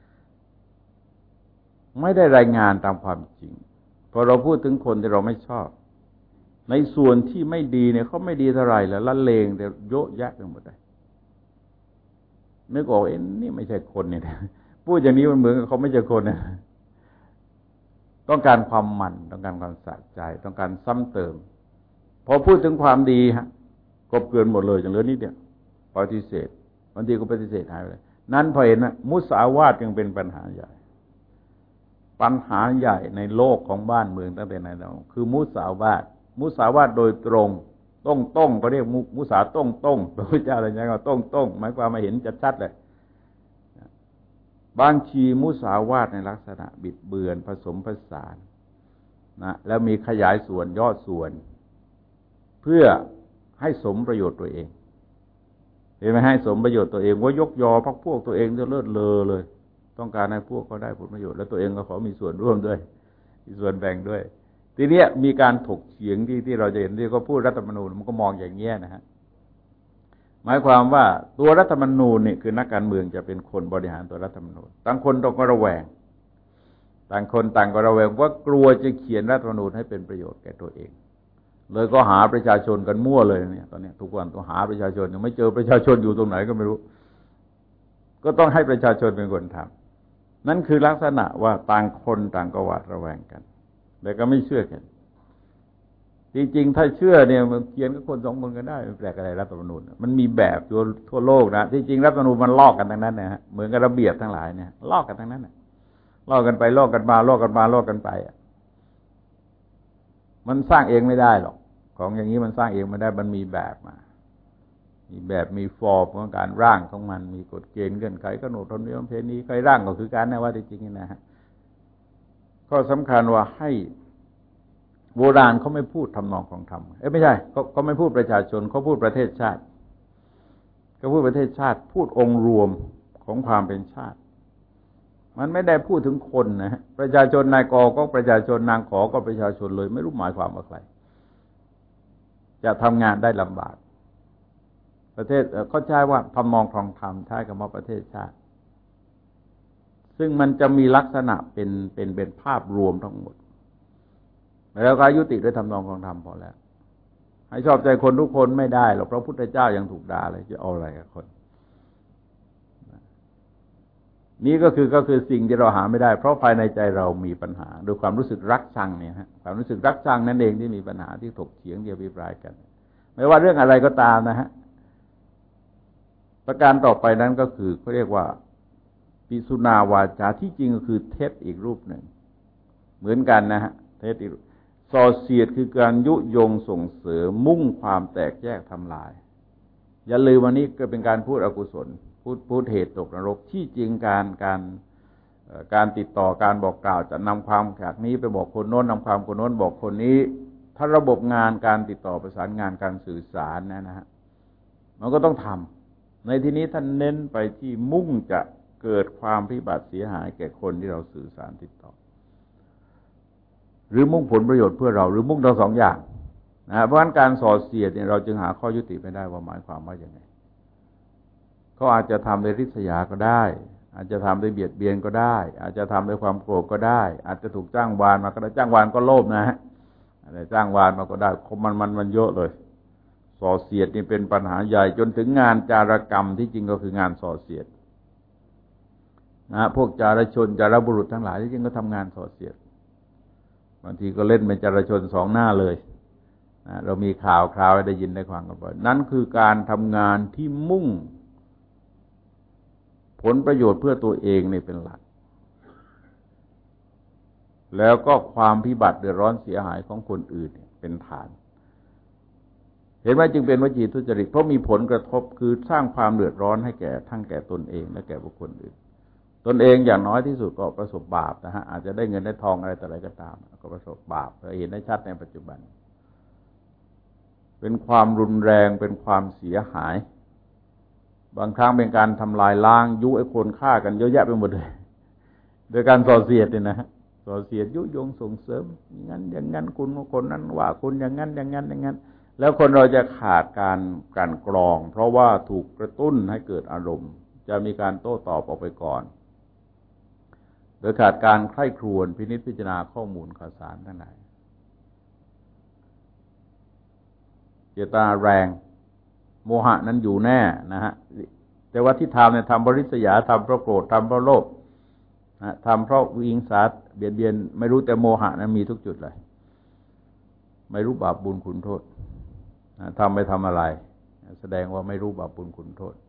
S1: ไม่ได้รายงานตามความจริงพอเราพูดถึงคนที่เราไม่ชอบในส่วนที่ไม่ดีเนี่ยเขาไม่ดีเท่าไหร่แล้วละเลงแต่โยะแยะไปหมดเลยนึกออกนี่ไม่ใช่คนเนี่ยพูดอย่างนี้มันเหมือนกับเขาไม่ใช่คนนะต้องการความมันต้องการความสะใจต้องการซ้ำเติมพอพูดถึงความดีฮะกบเกลื่อนหมดเลยอย่างเหลือนิดเดียวปฏิเสธบางทีก็ปฏิเสธหายไปเลยนั้นพอเห็นนะมุสาวาทยังเป็นปัญหาใหญ่ปัญหาใหญ่ในโลกของบ้านเมืองตั้งแต่ไหนแต่ไรคือมุสาวาทโดยตรงต้องเขาเรียกมุสาต้องพระพุทธเจ้าอะไรอย่างเงี้ยต้องหมายความมาเห็นชัดๆเลยบางทีมุสาวาทในลักษณะบิดเบือนผสมผสานนะแล้วมีขยายส่วนย่อส่วนเพื่อให้สมประโยชน์ตัวเองเห็นไหมให้สมประโยชน์ตัวเองว่ายกยอพรรคพวกตัวเองจะเลิศเลอเลยต้องการให้พวกเขาได้ผลประโยชน์แล้วตัวเองก็ขอมีส่วนร่วมด้วยมีส่วนแบ่งด้วยทีนี้มีการถกเถียงที่เราจะเห็นที่เขาพูดรัฐธรรมนูญมันก็มองอย่างเงี้ยนะฮะหมายความว่าตัวรัฐธรรมนูญนี่คือนักการเมืองจะเป็นคนบริหารตัวรัฐธรรมนูญต่างคนต้องก็ระแวงต่างคนต่างก็ระแวงว่ากลัวจะเขียนรัฐธรรมนูญให้เป็นประโยชน์แก่ตัวเองเลยก็หาประชาชนกันมั่วเลยเนี่ยตอนนี้ทุกวันต้องหาประชาชนยังไม่เจอประชาชนอยู่ตรงไหนก็ไม่รู้ก็ต้องให้ประชาชนเป็นคนทำนั่นคือลักษณะว่าต่างคนต่างก็หวาดระแวงกันแต่ก็ไม่เชื่อกันจริงๆถ้าเชื่อเนี่ยมันเขียนกับคนสองคนก็ได้ไม่แปลกอะไรรัฐธรรมนูญมันมีแบบทั่วโลกนะที่จริงรัฐธรรมนูญมันลอกกันทั้งนั้นนะฮะเหมือนกับระเบียบทั้งหลายเนี่ยลอกกันทั้งนั้นนะลอกกันไปลอกกันมาลอกกันไปมันสร้างเองไม่ได้หรอกของอย่างนี้มันสร้างเองไม่ได้มันมีแบบมามีแบบมีฟอร์มของการร่างของมันมีกฎเกณฑ์เงื่อนไขกำหนดธรรมเนียมประเพณีใครร่างก็คือการนะว่าจริงๆนะฮะข้อสำคัญว่าให้โบราณเขาไม่พูดทำนองของธรรมไม่ใช่เขาไม่พูดประชาชนเขาพูดประเทศชาติเขาพูดประเทศชาติพูดองค์รวมของความเป็นชาติมันไม่ได้พูดถึงคนนะฮะประชาชนนายกก็ประชาชนนางขอก็ประชาชนเลยไม่รู้หมายความว่าใครจะทำงานได้ลำบากประเทศเขาใช้ว่าทำนองครองธรรมใช้คำว่าประเทศชาติซึ่งมันจะมีลักษณะเป็นภาพรวมทั้งหมดแล้วก็ยุติด้วยทำนองครองธรรมพอแล้วให้ชอบใจคนทุกคนไม่ได้หรอกพระพุทธเจ้ายังถูกด่าเลยจะเอาอะไรกับคนนี่ก็คือสิ่งที่เราหาไม่ได้เพราะภายในใจเรามีปัญหาโดยความรู้สึกรักชังเนี่ยฮะความรู้สึกรักชังนั่นเองที่มีปัญหาที่ถกเถียงเดียวพิปรายกันไม่ว่าเรื่องอะไรก็ตามนะฮะประการต่อไปนั้นก็คือเขาเรียกว่าปิสุนาวาจาที่จริงก็คือเท็จอีกรูปหนึ่งเหมือนกันนะฮะเท็จอีกส่อเสียดคือการยุยงส่งเสริมมุ่งความแตกแยกทำลายอย่าลืมวันนี้ก็เป็นการพูดอกุศลพูดเหตุตกนรกที่จริงการติดต่อการบอกกล่าวจะนำความจากนี้ไปบอกคนโน้นนำความคนโน้นบอกคนนี้ถ้าระบบงานการติดต่อประสานงานการสื่อสารนะฮะมันก็ต้องทำในที่นี้ท่านเน้นไปที่มุ่งจะเกิดความพิบัติเสียหายแก่คนที่เราสื่อสารติดต่อหรือมุ่งผลประโยชน์เพื่อเราหรือมุ่งทั้งสองอย่างนะเพราะฉะนั้นการส่อเสียดเนี่ยเราจึงหาข้อยุติไม่ได้ว่าหมายความว่าอย่างไรเขาอาจจะทำโดยริษยาก็ได้อาจจะทำโดยเบียดเบียนก็ได้อาจจะทำด้วยความโกรธก็ได้อาจจะถูกจ้างวานมาก็ได้จ้างวานก็โลภนะฮะอะไรจ้างวานมาก็ได้มันเยอะเลยส่อเสียดนี่เป็นปัญหาใหญ่จนถึงงานจารกรรมที่จริงก็คืองานส่อเสียดนะพวกจารชนจารบุรุษทั้งหลายที่จริงก็ทำงานส่อเสียดบางทีก็เล่นเป็นจารชนสองหน้าเลยนะเรามีข่าวได้ยินได้ฟังกันบ่อยนั่นคือการทำงานที่มุ่งผลประโยชน์เพื่อตัวเองนี่เป็นหลักแล้วก็ความพิบัติเดือดร้อนเสียหายของคนอื่นเป็นฐานเห็นไหมจึงเป็นวจีทุจริตเพราะมีผลกระทบคือสร้างความเดือดร้อนให้แก่ทั้งแก่ตนเองและแก่บุคคลอื่นตนเองอย่างน้อยที่สุดก็ประสบบาปนะฮะอาจจะได้เงินได้ทองอะไรต่ออะไรก็ตามก็ประสบบาปเราเห็นได้ชัดในปัจจุบันเป็นความรุนแรงเป็นความเสียหายบางครั้งเป็นการทำลายล้างยุให้คนฆ่ากันเยอะแยะไปหมดเลยโดยการส่อเสียดเนี่ยนะส่อเสียดยุยงส่งเสริมอย่างนั้นอย่างนั้นคุณคนนั้นว่าคุณอย่างนั้นอย่างนั้นอย่างนั้นแล้วคนเราจะขาดการกลั่นกรองเพราะว่าถูกกระตุ้นให้เกิดอารมณ์จะมีการโต้ตอบออกไปก่อนโดยขาดการใคร่ครวญพินิจพิจารณาข้อมูลข่าวสารทั้งหลายเจตนาแรงโมหะนั้นอยู่แน่นะฮะแต่ว่าที่ทำเนี่ยทำบริษยาทำเพราะโกรธทำเพราะโลภทำเพราะวิหิงสาเบียดเบียนไม่รู้แต่โมหะนั้นมีทุกจุดเลยไม่รู้บาปบุญคุณโทษทำไปทำอะไรแสดงว่าไม่รู้บาปบุญคุณโทษ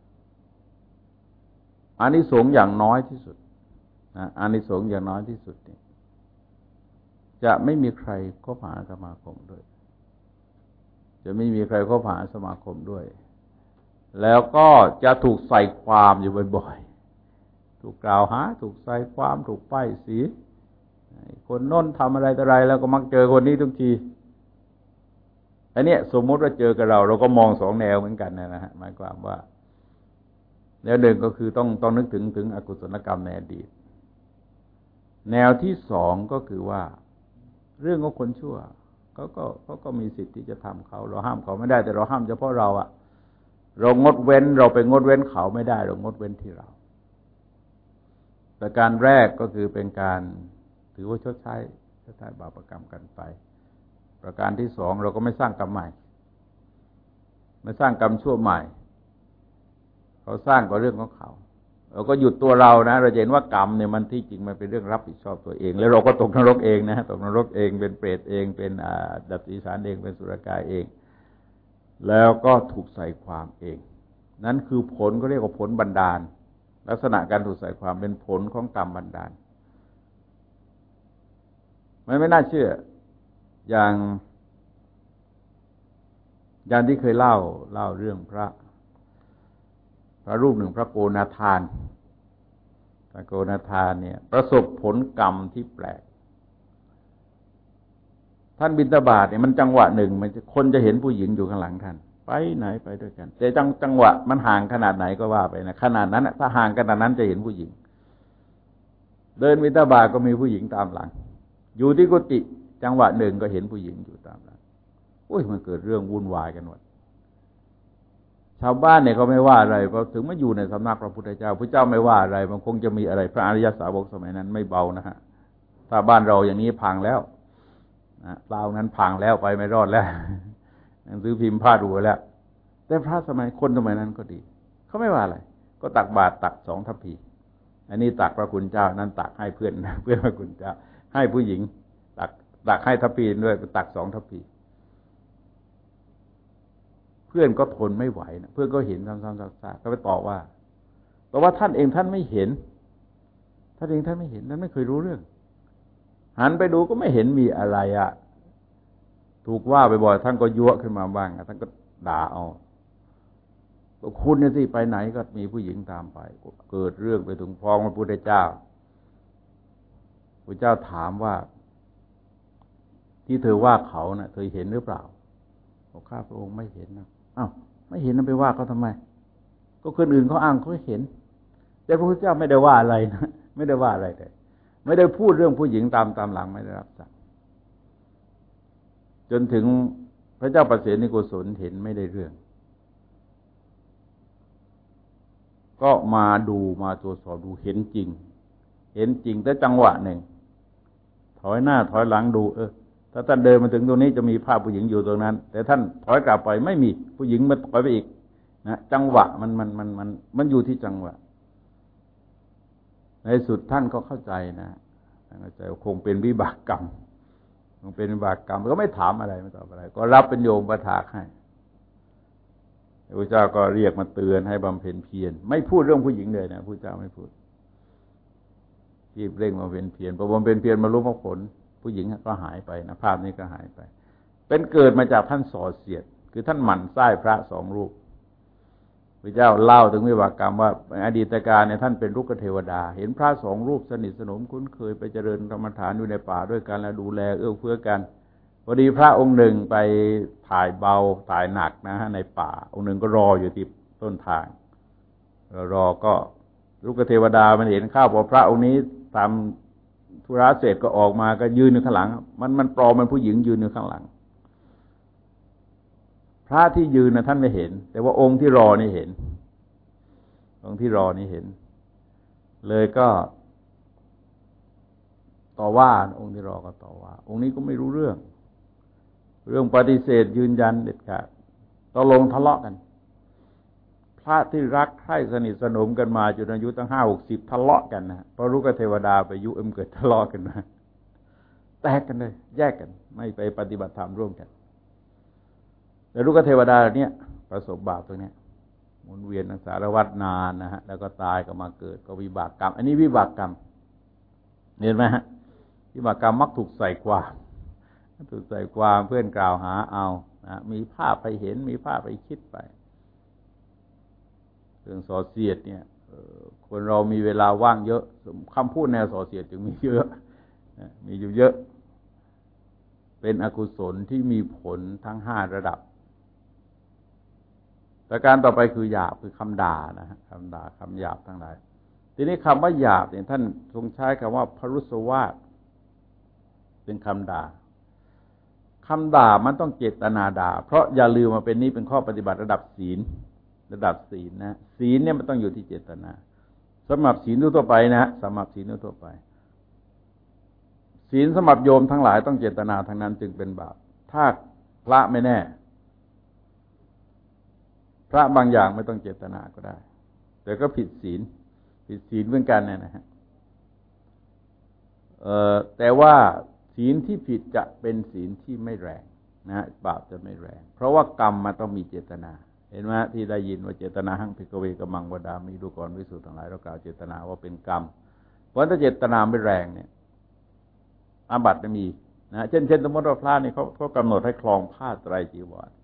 S1: อานิสงส์อย่างน้อยที่สุดอานิสงส์อย่างน้อยที่สุดนี่จะไม่มีใครคบหาสมาคมด้วยจะไม่มีใครคบหาสมาคมด้วยแล้วก็จะถูกใส่ความอยู่บ่อยๆถูกกล่าวหาถูกใส่ความถูกป้ายสีคนโน้นทำอะไรต่ออะไรแล้วก็มักเจอคนนี้ทุกทีอันนี้สมมติว่าเจอกับเราก็มองสองแนวเหมือนกันนะฮะหมายความว่าแนวหนึ่งก็คือต้องนึกถึงอกุศลกรรมในอดีตแนวที่สองก็คือว่าเรื่องของคนชั่วเขาก็มีสิทธิ์ที่จะทำเขาเราห้ามเขาไม่ได้แต่เราห้ามเฉพาะเราอะเรางดเว้นเราไปงดเว้นเขาไม่ได้เรางดเว้นที่เราแต่การแรกก็คือเป็นการถือว่าชดใช้บาปกรรมกันไปประการที่สองเราก็ไม่สร้างกรรมใหม่ไม่สร้างกรรมชั่วใหม่เขาสร้างก็เรื่องของเขาเราก็หยุดตัวเรานะเราเห็นว่ากรรมเนี่ยมันที่จริงมันเป็นเรื่องรับผิดชอบตัวเองแล้วเราก็ตกนรกเองนะตกนรกเองเป็นเปรตเองเป็นดับสีสารเองเป็นสุรกายเองแล้วก็ถูกใส่ความเองนั้นคือผลก็เรียกว่าผลบันดาลลักษณะการถูกใส่ความเป็นผลของกรรมบันดาลมันไม่น่าเชื่ออย่างที่เคยเล่าเรื่องพระรูปหนึ่งพระโกณาทานพระโกณาทานเนี่ยประสบผลกรรมที่แปลกท่านบิณฑบาตเนี่ยมันจังหวะหนึ่งมันคนจะเห็นผู้หญิงอยู่ข้างหลังท่านไปไหนไปด้วยกันแต่จังหวะมันห่างขนาดไหนก็ว่าไปนะขนาดนั้นถ้าห่างขนาดนั้นจะเห็นผู้หญิงเดินบิณฑบาตก็มีผู้หญิงตามหลังอยู่ที่กุฏิจังหวะหนึ่งก็เห็นผู้หญิงอยู่ตามหลังโอ้ยมันเกิดเรื่องวุ่นวายกันหมดชาวบ้านเนี่ยเขาไม่ว่าอะไรเพราะถึงมาอยู่ในสำนักพระพุทธเจ้าพระเจ้าไม่ว่าอะไรมันคงจะมีอะไรพระอริยสาวกสมัยนั้นไม่เบานะฮะถ้าบ้านเราอย่างนี้พังแล้วนะเปล่านั้นพังแล้วไปไม่รอดแล้วหนังสือพิมพ์พาดหัวแล้วแต่พระสมัยคนสมัยนั้นก็ดีเขาไม่ว่าอะไรก็ตักบาตรตัก2 ทัพพีอันนี้ตักพระคุณเจ้านั้นตักให้เพื่อนพระคุณเจ้าให้ผู้หญิงตักให้ทัพพีด้วยตัก2 ทัพพีเพื่อนก็ทนไม่ไหวนะเพื่อนก็เห็นซ้ำๆซากๆก็ไปต่อว่าแต่ว่าท่านเองท่านไม่เห็นท่านไม่เห็นท่านไม่เคยรู้เรื่องหันไปดูก็ไม่เห็นมีอะไรอ่ะถูกว่าบ่อยๆท่านก็ยั่วขึ้นมาบ้างท่านก็ด่าเอาคุณเนี่ยสิไปไหนก็มีผู้หญิงตามไปเกิดเรื่องไปถึงฟ้องพระพุทธเจ้าพระเจ้าถามว่าที่เธอว่าเขาน่ะเธอเห็นหรือเปล่าบอกข้าพระองค์ไม่เห็นนะอ้าวไม่เห็นนั่นไปว่าเขาทำไมก็คนอื่นเขาอ้างเขาเห็นแต่พระพุทธเจ้าไม่ได้ว่าอะไรนะไม่ได้ว่าอะไรเลยไม่ได้พูดเรื่องผู้หญิงตามหลังไม่ได้รับสั่งจนถึงพระเจ้าประเสนิโกศลเห็นไม่ได้เรื่องก็มาดูมาตรวจสอบดูเห็นจริงแต่จังหวะหนึ่งถอยหน้าถอยหลังดูถ้าท่านเดินมาถึงตรงนี้จะมีภาพผู้หญิงอยู่ตรงนั้นแต่ท่านถอยกลับไปไม่มีผู้หญิงมันถอยไปอีกนะจังหวะมันอยู่ที่จังหวะในสุดท่านก็เข้าใจนะเข้าใจคงเป็นวิบากกรรมก็ไม่ถามอะไรไม่ตอบอะไรก็รับเป็นโยมประทากให้พระเจ้าก็เรียกมาเตือนให้บำเพ็ญเพียรไม่พูดเรื่องผู้หญิงเลยนะพระเจ้าไม่พูดรีบเร่งมาเป็นเพียรพอบำเพ็ญเพียรมารู้มรรคผลผู้หญิงก็หายไปนะภาพนี้ก็หายไปเป็นเกิดมาจากท่านส่อเสียดคือท่านหมั่นไส้พระ2 รูปพระเจ้าเล่าถึงวิบากกรรมว่าในอดีตการเนี่ยท่านเป็นรุกขเทวดาเห็นพระ2 รูปสนิทสนมคุ้นเคยไปเจริญกรรมฐานอยู่ในป่าด้วยกันแล้วดูแลเอื้อเฟื้อกันพอดีพระองค์หนึ่งไปถ่ายเบาถ่ายหนักนะฮะในป่าองค์หนึ่งก็รออยู่ที่ต้นทางรอก็ลูกเทวดามันเห็นเข้าพอพระองค์นี้ทำธุระเสร็จก็ออกมาก็ยืนอยู่ข้างหลังมันปลอมเป็นผู้หญิงยืนอยู่ข้างหลังพระที่ยืนนะท่านไม่เห็นแต่ว่าองค์ที่รอนี่เห็นองค์ที่รอนี่เห็นเลยก็ต่อว่าองค์ที่รอก็ต่อว่าองค์นี้ก็ไม่รู้เรื่องปฏิเสธยืนยันเด็ดขาดตกลงทะเลาะกันพระที่รักใคร่สนิทสนมกันมาจนอายุตั้ง50-60ทะเลาะกันนะเพราะลูกเทวดาไปยุเกิดทะเลาะกันนะแตกกันเลยแยกกันไม่ไปปฏิบัติธรรมร่วมกันแต่ลูกเทวดาเนี่ยประสบบาปตรงนี้หมุนเวียนสารวัฏนานนะฮะแล้วก็ตายก็มาเกิดก็วิบากกรรมอันนี้วิบากกรรมเห็นไหมฮะวิบากกรรมมักถูกใส่ความเพื่อนกล่าวหาเอานะมีภาพไปเห็นมีภาพไปคิดไปเรื่องส่อเสียดเนี่ยคนเรามีเวลาว่างเยอะคำพูดแนวส่อเสียดจึงมีเยอะมีอยู่เยอะเป็นอกุศลที่มีผลทั้ง5ระดับแต่การต่อไปคือหยาบคือคำด่านะฮะคำด่าคำหยาบทั้งหลายทีนี้คำว่าหยาบเนี่ยท่านทรงใช้คำว่าพรุสวาทเป็นคำด่ามันต้องเจตนาด่าเพราะอย่าลืมมาเป็นนี้เป็นข้อปฏิบัติระดับศีลนะศีลเนี่ยมันต้องอยู่ที่เจตนาสำหรับศีลทั่วไปนะสำหรับศีลทั่วไปศีลสำหรับโยมทั้งหลายต้องเจตนาทั้งนั้นจึงเป็นบาปถ้าพระไม่แน่พระบางอย่างไม่ต้องเจตนาก็ได้แต่ก็ผิดศีลเหมือนกันนะฮะแต่ว่าศีลที่ผิดจะเป็นศีลที่ไม่แรงนะบาปจะไม่แรงเพราะว่ากรรมมันต้องมีเจตนาเห็นไหมที่ได้ยินว่าเจตนาหังภิกขเวกัมมังวดามิดูก่อนภิกษุทั้งหลายเรากล่าวเจตนาว่าเป็นกรรมเพราะถ้าเจตนาไม่แรงเนี่ยอาบัติไม่มีนะเช่นสมมติว่าพระนี่เขากำหนดให้คลองผ้าไตรจีวร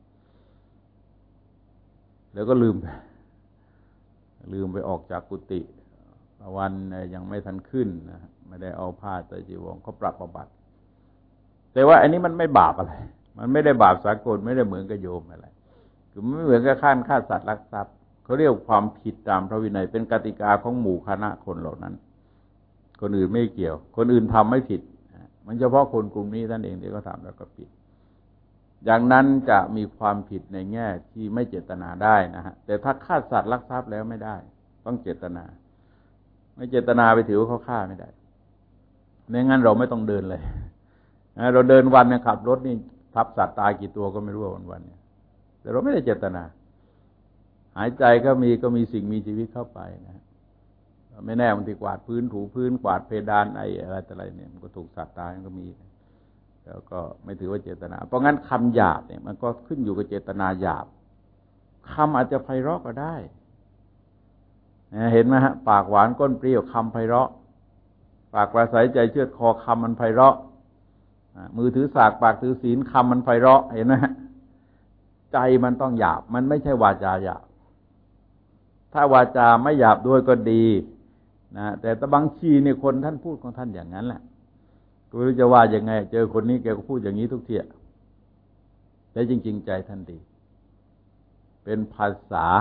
S1: แล้วก็ลืมไปออกจากกุฏิวันยังไม่ทันขึ้นนะไม่ได้เอาผ้าไตรจีวรเขาปรับอาบัติแต่ว่าอันนี้มันไม่บาปอะไรมันไม่ได้บาปสากลไม่ได้เหมือนกับโยมอะไรคือไม่เหมือนกับฆ่าสัตว์ลักทรัพย์เขาเรียกความผิดตามพระวินัยเป็นกติกาของหมู่คณะคนเหล่านั้นคนอื่นไม่เกี่ยวคนอื่นทำไม่ผิดมันเฉพาะคนกลุ่มนี้ท่านเองที่เขาทำแล้วก็ผิดอย่างนั้นจะมีความผิดในแง่ที่ไม่เจตนาได้นะฮะแต่ถ้าฆ่าสัตว์ลักทรัพย์แล้วไม่ได้ต้องเจตนาไม่เจตนาไปถือว่าเขาฆ่าไม่ได้ไม่งั้นเราไม่ต้องเดินเลยเราเดินวันเนี่ยขับรถนี่ทับสัตว์ตายกี่ตัวก็ไม่รู้วันเนี่ยแต่เราไม่ได้เจตนาหายใจก็มีสิ่งมีชีวิตเข้าไปนะไม่แน่บางทีกวาดพื้นถูพื้นกวาดเพดานอะไรเนี่ยมันก็ถูกสัตว์ตายมันก็มีแล้วก็ไม่ถือว่าเจตนาเพราะงั้นคำหยาบเนี่ยมันก็ขึ้นอยู่กับเจตนาหยาบคำอาจจะไพเราะก็ได้เห็นไหมฮะปากหวานก้นเปรี้ยวคำไพเราะปากปราศัยใจเชือดคอคำมันไพเราะมือถือสากปากถือศีลคำมันไพเราะเห็นไหมใจมันต้องหยาบมันไม่ใช่วาจาหยาบถ้าวาจาไม่หยาบด้วยก็ดีนะแต่บางทีเนี่ยคนท่านพูดของท่านอย่างนั้นแหละก็ไม่รู้จะว่ายังไงเจอคนนี้แกก็พูดอย่างนี้ทุกทีแต่จริงๆใจท่านดีเป็นภาษา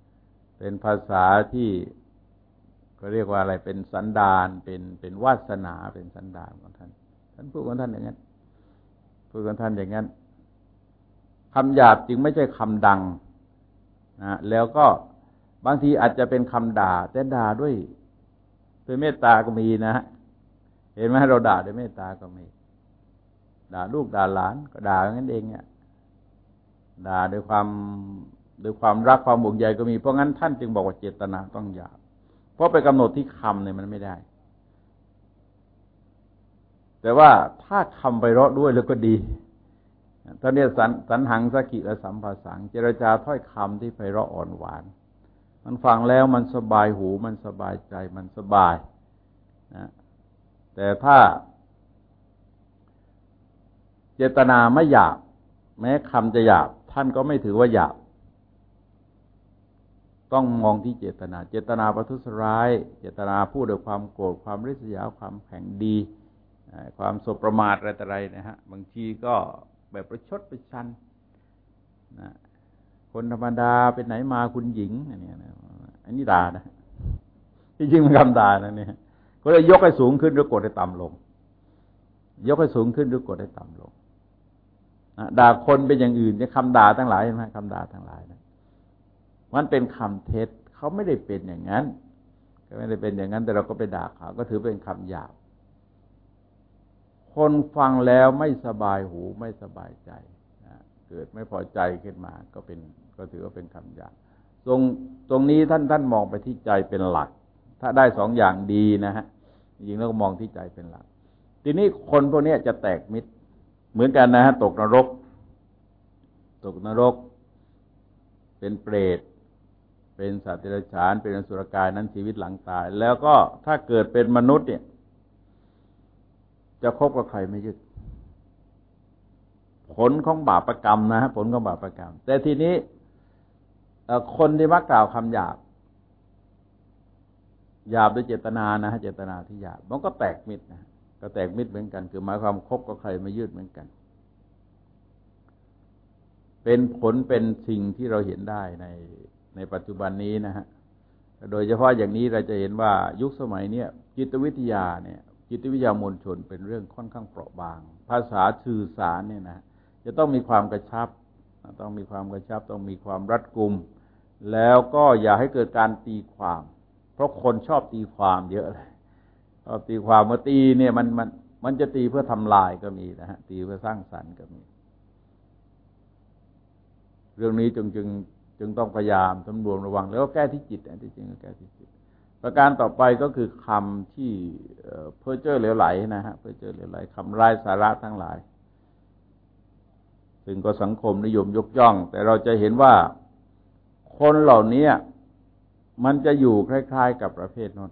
S1: ที่ก็เรียกว่าอะไรเป็นสันดานเป็นวาสนาเป็นสันดานของท่านพูดของท่านอย่างนั้นพูดของท่านอย่างนั้นคำหยาบจึงไม่ใช่คำดังนะแล้วก็บางทีอาจจะเป็นคำด่าแต่ด่าด้วยเมตตาก็มีนะเห็นไหมเราด่าด้วยเมตตาก็มีด่าลูกด่าหลานก็ด่าอย่างนั้นเองเนี่ยด่าด้วยความรักความห่วงใยก็มีเพราะงั้นท่านจึงบอกว่าเจตนาต้องหยาบเพราะไปกำหนดที่คำเนี่ยมันไม่ได้แต่ว่าถ้าคำไพเราะด้วยแล้วก็ดีท่านเรียกสันหังสักขิและสัมภาสังเจรจาถ้อยคำที่ไพเราะอ่อนหวานมันฟังแล้วมันสบายหูมันสบายใจมันสบายนะแต่ถ้าเจตนาไม่หยาบแม้คำจะหยาบท่านก็ไม่ถือว่าหยาบต้องมองที่เจตนาประทุษร้ายเจตนาพูดด้วยความโกรธความริษยาความแข็งดีความสบประมาทอะไรต่ออะไรนะฮะบางทีก็แบบประชดประชันนะคนธรรมดาเป็นไหนมาคุณหญิงอันนี้ด่านะจริงๆมันคำด่านะเนี่ยก็เลยยกให้สูงขึ้นหรือกดให้ต่ำลงยกให้สูงขึ้นหรือกดให้ต่ำลงด่าคนเป็นอย่างอื่นเนี่ยคำด่าทั้งหลายใช่ไหมคำด่าทั้งหลายนะมันเป็นคำเท็จเขาไม่ได้เป็นอย่างนั้นก็ไม่ได้เป็นอย่างนั้นแต่เราก็ไปด่าเขาก็ถือเป็นคำหยาบคนฟังแล้วไม่สบายหูไม่สบายใจเกิดไม่พอใจขึ้นมาก็ถือว่าเป็นคำหยาบตรงนี้ท่านมองไปที่ใจเป็นหลักถ้าได้สองอย่างดีนะฮะจริงๆแล้วก็มองที่ใจเป็นหลักทีนี้คนพวกนี้จะแตกมิตรเหมือนกันนะฮะตกนรกเป็นเปรตเป็นสัตว์เดรัจฉานเป็นอสุรกายนั้นชีวิตหลังตายแล้วก็ถ้าเกิดเป็นมนุษย์เนี่ยจะคบกับใครไม่ยึดผลของบาปกรรมนะฮะผลของบาปกรรมแต่ทีนี้คนที่มักกล่าวคำหยาบด้วยเจตนานะฮะเจตนาที่หยาบมันก็แตกมิตรนะก็แตกมิตรเหมือนกันคือหมายความคบกับใครไม่ยึดเหมือนกันเป็นผลเป็นสิ่งที่เราเห็นได้ในปัจจุบันนี้นะฮะโดยเฉพาะอย่างนี้เราจะเห็นว่ายุคสมัยนี้จิตวิทยามวลชนเป็นเรื่องค่อนข้างเปราะบางภาษาสื่อสารเนี่ยนะจะต้องมีความกระชับต้องมีความรัดกุมแล้วก็อย่าให้เกิดการตีความเพราะคนชอบตีความเยอะเลยชอบตีความมาตีเนี่ยมันจะตีเพื่อทำลายก็มีนะฮะตีเพื่อสร้างสรรค์ก็มีเรื่องนี้จึงต้องพยายามสำรวมระวังแล้วก็แก้ที่จิตที่จริงก็แก้ที่จิตประการต่อไปก็คือคำที่เพ้อเจ้อเหลวไหลนะฮะเพ้อเจ้อเหลวไหลคำไร้สาระทั้งหลายซึ่งก็สังคมนิยมยกย่องแต่เราจะเห็นว่าคนเหล่านี้มันจะอยู่คล้ายๆกับประเภทนั้น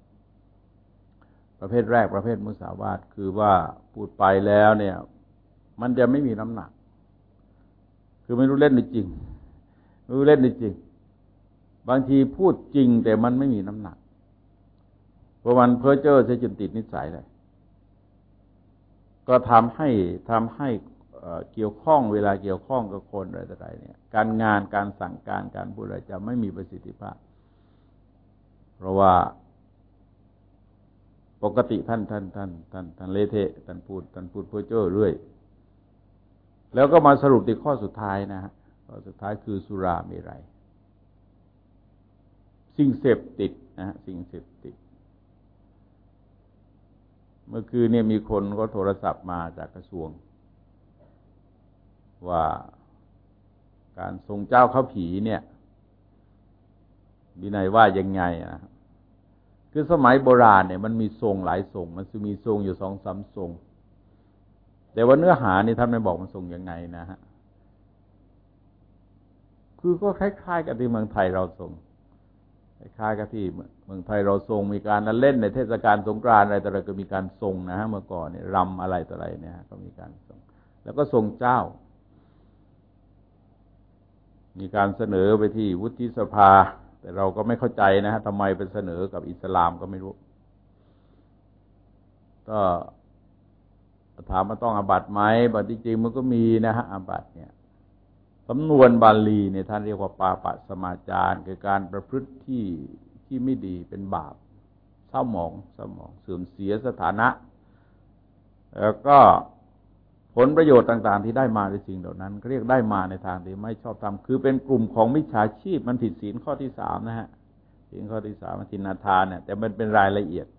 S1: ประเภทแรกประเภทมุสาวาทคือว่าพูดไปแล้วเนี่ยมันจะไม่มีน้ำหนักคือไม่รู้เล่นหรือจริงไม่รู้เล่นหรือจริงบางทีพูดจริงแต่มันไม่มีน้ำหนักเพราะมันเพ้อเจ้อจนติดนิสัยเลยก็ทำให้เกี่ยวข้องเวลาเกี่ยวข้องกับคนอะไรต่ออะไรเนี่ยการงานการสั่งการพูดอะไรจะไม่มีประสิทธิภาพเพราะว่าปกติท่านเละเทะท่านพูดเพ้อเจ้อเรื่อยแล้วก็มาสรุปที่ข้อสุดท้ายนะฮะข้อสุดท้ายคือสุราเมรัยสิ่งเสพติดนะฮะสิ่งเสพติดเมื่อคืนเนี่ยมีคนก็โทรศัพท์มาจากกระทรวงว่าการทรงเจ้าเข้าผีเนี่ยวินัยว่ายังไงนะคือสมัยโบราณเนี่ยมันมีทรงหลายทรงมันจะมีทรงอยู่2-3ทรงแต่ว่าเนื้อหานี่ท่านไม่บอกมันทรงยังไงนะฮะคือก็คล้ายๆกับที่เมืองไทยเราทรงคล้ายๆกับที่เมืองไทยเราทรงมีการเล่นในเทศกาลสงกรานต์อะไรต่ออะไรก็มีการทรงนะฮะเมื่อก่อนเนี่ยรำอะไรต่ออะไรเนี่ยก็มีการทรงแล้วก็ทรงเจ้ามีการเสนอไปที่วุฒิสภาแต่เราก็ไม่เข้าใจนะฮะทำไมเป็นเสนอกับอิสลามก็ไม่รู้ก็ถามว่าต้องอาบัติไหมบัติจริงมันก็มีนะฮะอาบัติเนี่ยสำนวนบาลีเนี่ยท่านเรียกว่าปาปะสมาจารคือการประพฤติที่ไม่ดีเป็นบาปเศร้าหมองเสื่อมเสียสถานะแล้วก็ผลประโยชน์ต่างๆที่ได้มาในสิ่งเหล่านั้นเรียกได้มาในทางที่ไม่ชอบธรรมคือเป็นกลุ่มของมิจฉาชีพมันผิดศีลข้อที่3นะฮะศีลข้อที่3ทินนาทานเนี่ยแต่มันเป็นรายละเอียด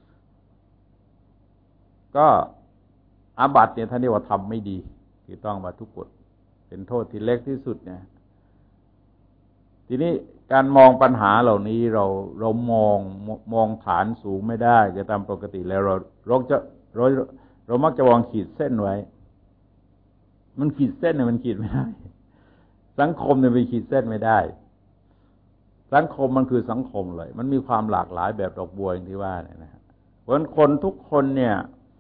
S1: ก็อาบัติเนี่ยท่านเรียกว่าทำไม่ดีคือต้องอาบัติทุกกฎเป็นโทษที่เล็กที่สุดเนี่ยทีนี้การมองปัญหาเหล่านี้เรามองฐานสูงไม่ได้จะตามปกติแล้วเรามักจะวางขีดเส้นไว้มันขีดเส้นเนี่ยมันขีดไม่ได้สังคมเนี่ยไปขีดเส้นไม่ได้สังคมมันคือสังคมเลยมันมีความหลากหลายแบบดอกบัวอย่างที่ว่าเนี่ยนะเพราะฉะนั้นคนทุกคนเนี่ย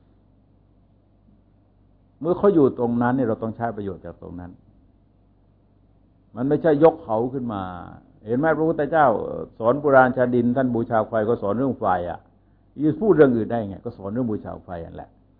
S1: เมื่อเขาอยู่ตรงนั้นเนี่ยเราต้องใช้ประโยชน์จากตรงนั้นมันไม่ใช่ยกเขาขึ้นมาเห็นไหมพระพุทธเจ้าสอนปุราณชาดินท่านบูชาไฟก็สอนเรื่องไฟอ่ะจะพูดเรื่องอื่นได้ไงก็สอนเรื่องบูชาไฟนั่นแหละ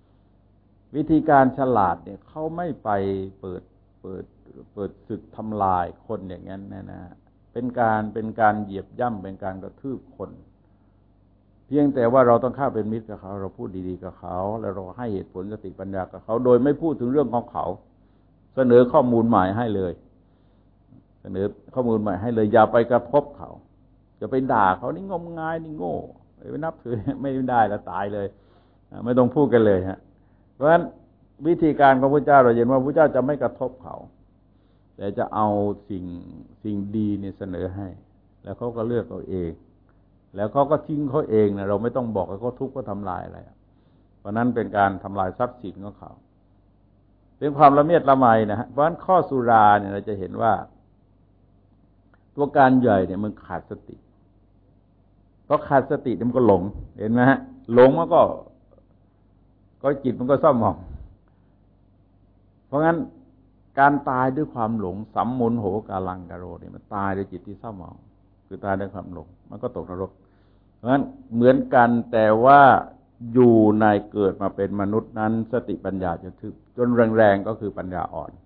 S2: วิธีการฉลาดเนี่ยเขาไม่ไปเปิดศึกทำลายคนอย่างนั้นนะเป็นการเหยียบย่ำเป็นการกระทืบคนเพียงแต่ว่าเราต้องเข้าเป็นมิตรกับเขาเราพูดดีๆกับเขาแล้วเราให้เหตุผลสติปัญญากับเขาโดยไม่พูดถึงเรื่องของเขาเสนอข้อมูลใหม่ให้เลยเสนอข้อมูลใหม่ให้เลยอย่าไปกระทบเขาจะไปด่าเขานี่งมงายนี่โง่ไปนับถือไม่ได้แล้วตายเลยไม่ต้องพูดกันเลยฮะเพราะฉะนั้นวิธีการของพระเจ้าเราเห็นว่าพระเจ้าจะไม่กระทบเขาแต่จะเอาสิ่งดีเนี่ยเสนอให้แล้วเขาก็เลือกเอาเองแล้วเขาก็ทิ้งเขาเองนะเราไม่ต้องบอกให้เขาทุบเขาทำลายอะไรเพราะนั้นเป็นการทำลายทรัพย์สินของเขาเป็นความละเมียดละไมนะฮะเพราะฉะนั้นข้อสุราเนี่ยเราจะเห็นว่าตัวการใหญ่เนี่ยมันขาดสติเพราะขาดสติมันก็หลงเห็นไหมฮะหลงมันก็จิตมันก็เศร้าหมองเพราะงั้นการตายด้วยความหลงสัมมุนโหกาลังกโรเนี่ยมันตายด้วยจิตที่เศร้าหมองคือตายด้วยความหลงมันก็ตกนรกเพราะงั้นเหมือนกันแต่ว่าอยู่ในเกิดมาเป็นมนุษย์นั้นสติปัญญาจะถึงจนแรงๆก็คือปัญญาอ่อน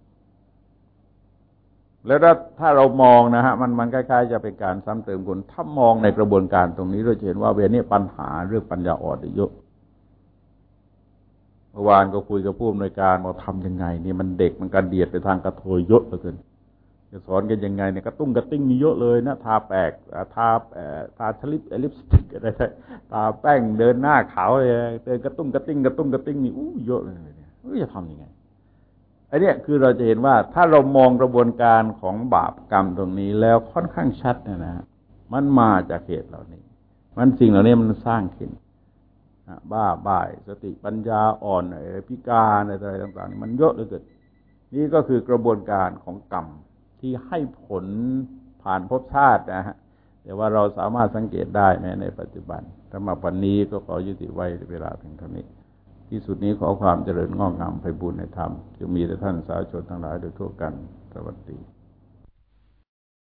S2: แล้วถ้าเรามองนะฮะมันคล้ายๆจะเป็นการซ้ำเติมคนถ้ามองในกระบวนการตรงนี้เราจะเห็นว่าเวลานี้ปัญหาเรื่องปัญญาอ่อนเยอะเมื่อวานก็คุยกับผู้อำนวยการว่าทำยังไงนี่มันเด็กมันการเดียดไปทางกระโถยเยอะเหลือเกินจะสอนกันยังไงเนี่ยกระตุ้งกระติ้งมีเยอะเลยนะทาแปกทาทลิปลิปสติกอะไรทาแป้งเดินหน้าขาวเลยเดินกระตุ้งกระติ้งนี่เยอะเลยเนี่ยจะทำยังไงไอ้นี่คือเราจะเห็นว่าถ้าเรามองกระบวนการของบาปกรรมตรงนี้แล้วค่อนข้างชัดนะมันมาจากเหตุเหล่านี้มันสิ่งเหล่านี้มันสร้างขึ้นบ้าบ่ายสติปัญญาอ่อนพิการอะไรต่างๆมันเยอะเหลือเกินนี่ก็คือกระบวนการของกรรมที่ให้ผลผ่านภพชาตินะฮะแต่ว่าเราสามารถสังเกตได้แม้ในปัจจุบันสำหรับวันนี้ก็ขอยุติไว้เวลาเพียงเท่านี้ที่สุดนี้ขอความเจริญงอกงามไพบูลย์ในธรรมจงมีแด่ท่านสาธุชนทั้งหลายโดยทั่วกันสวัสดี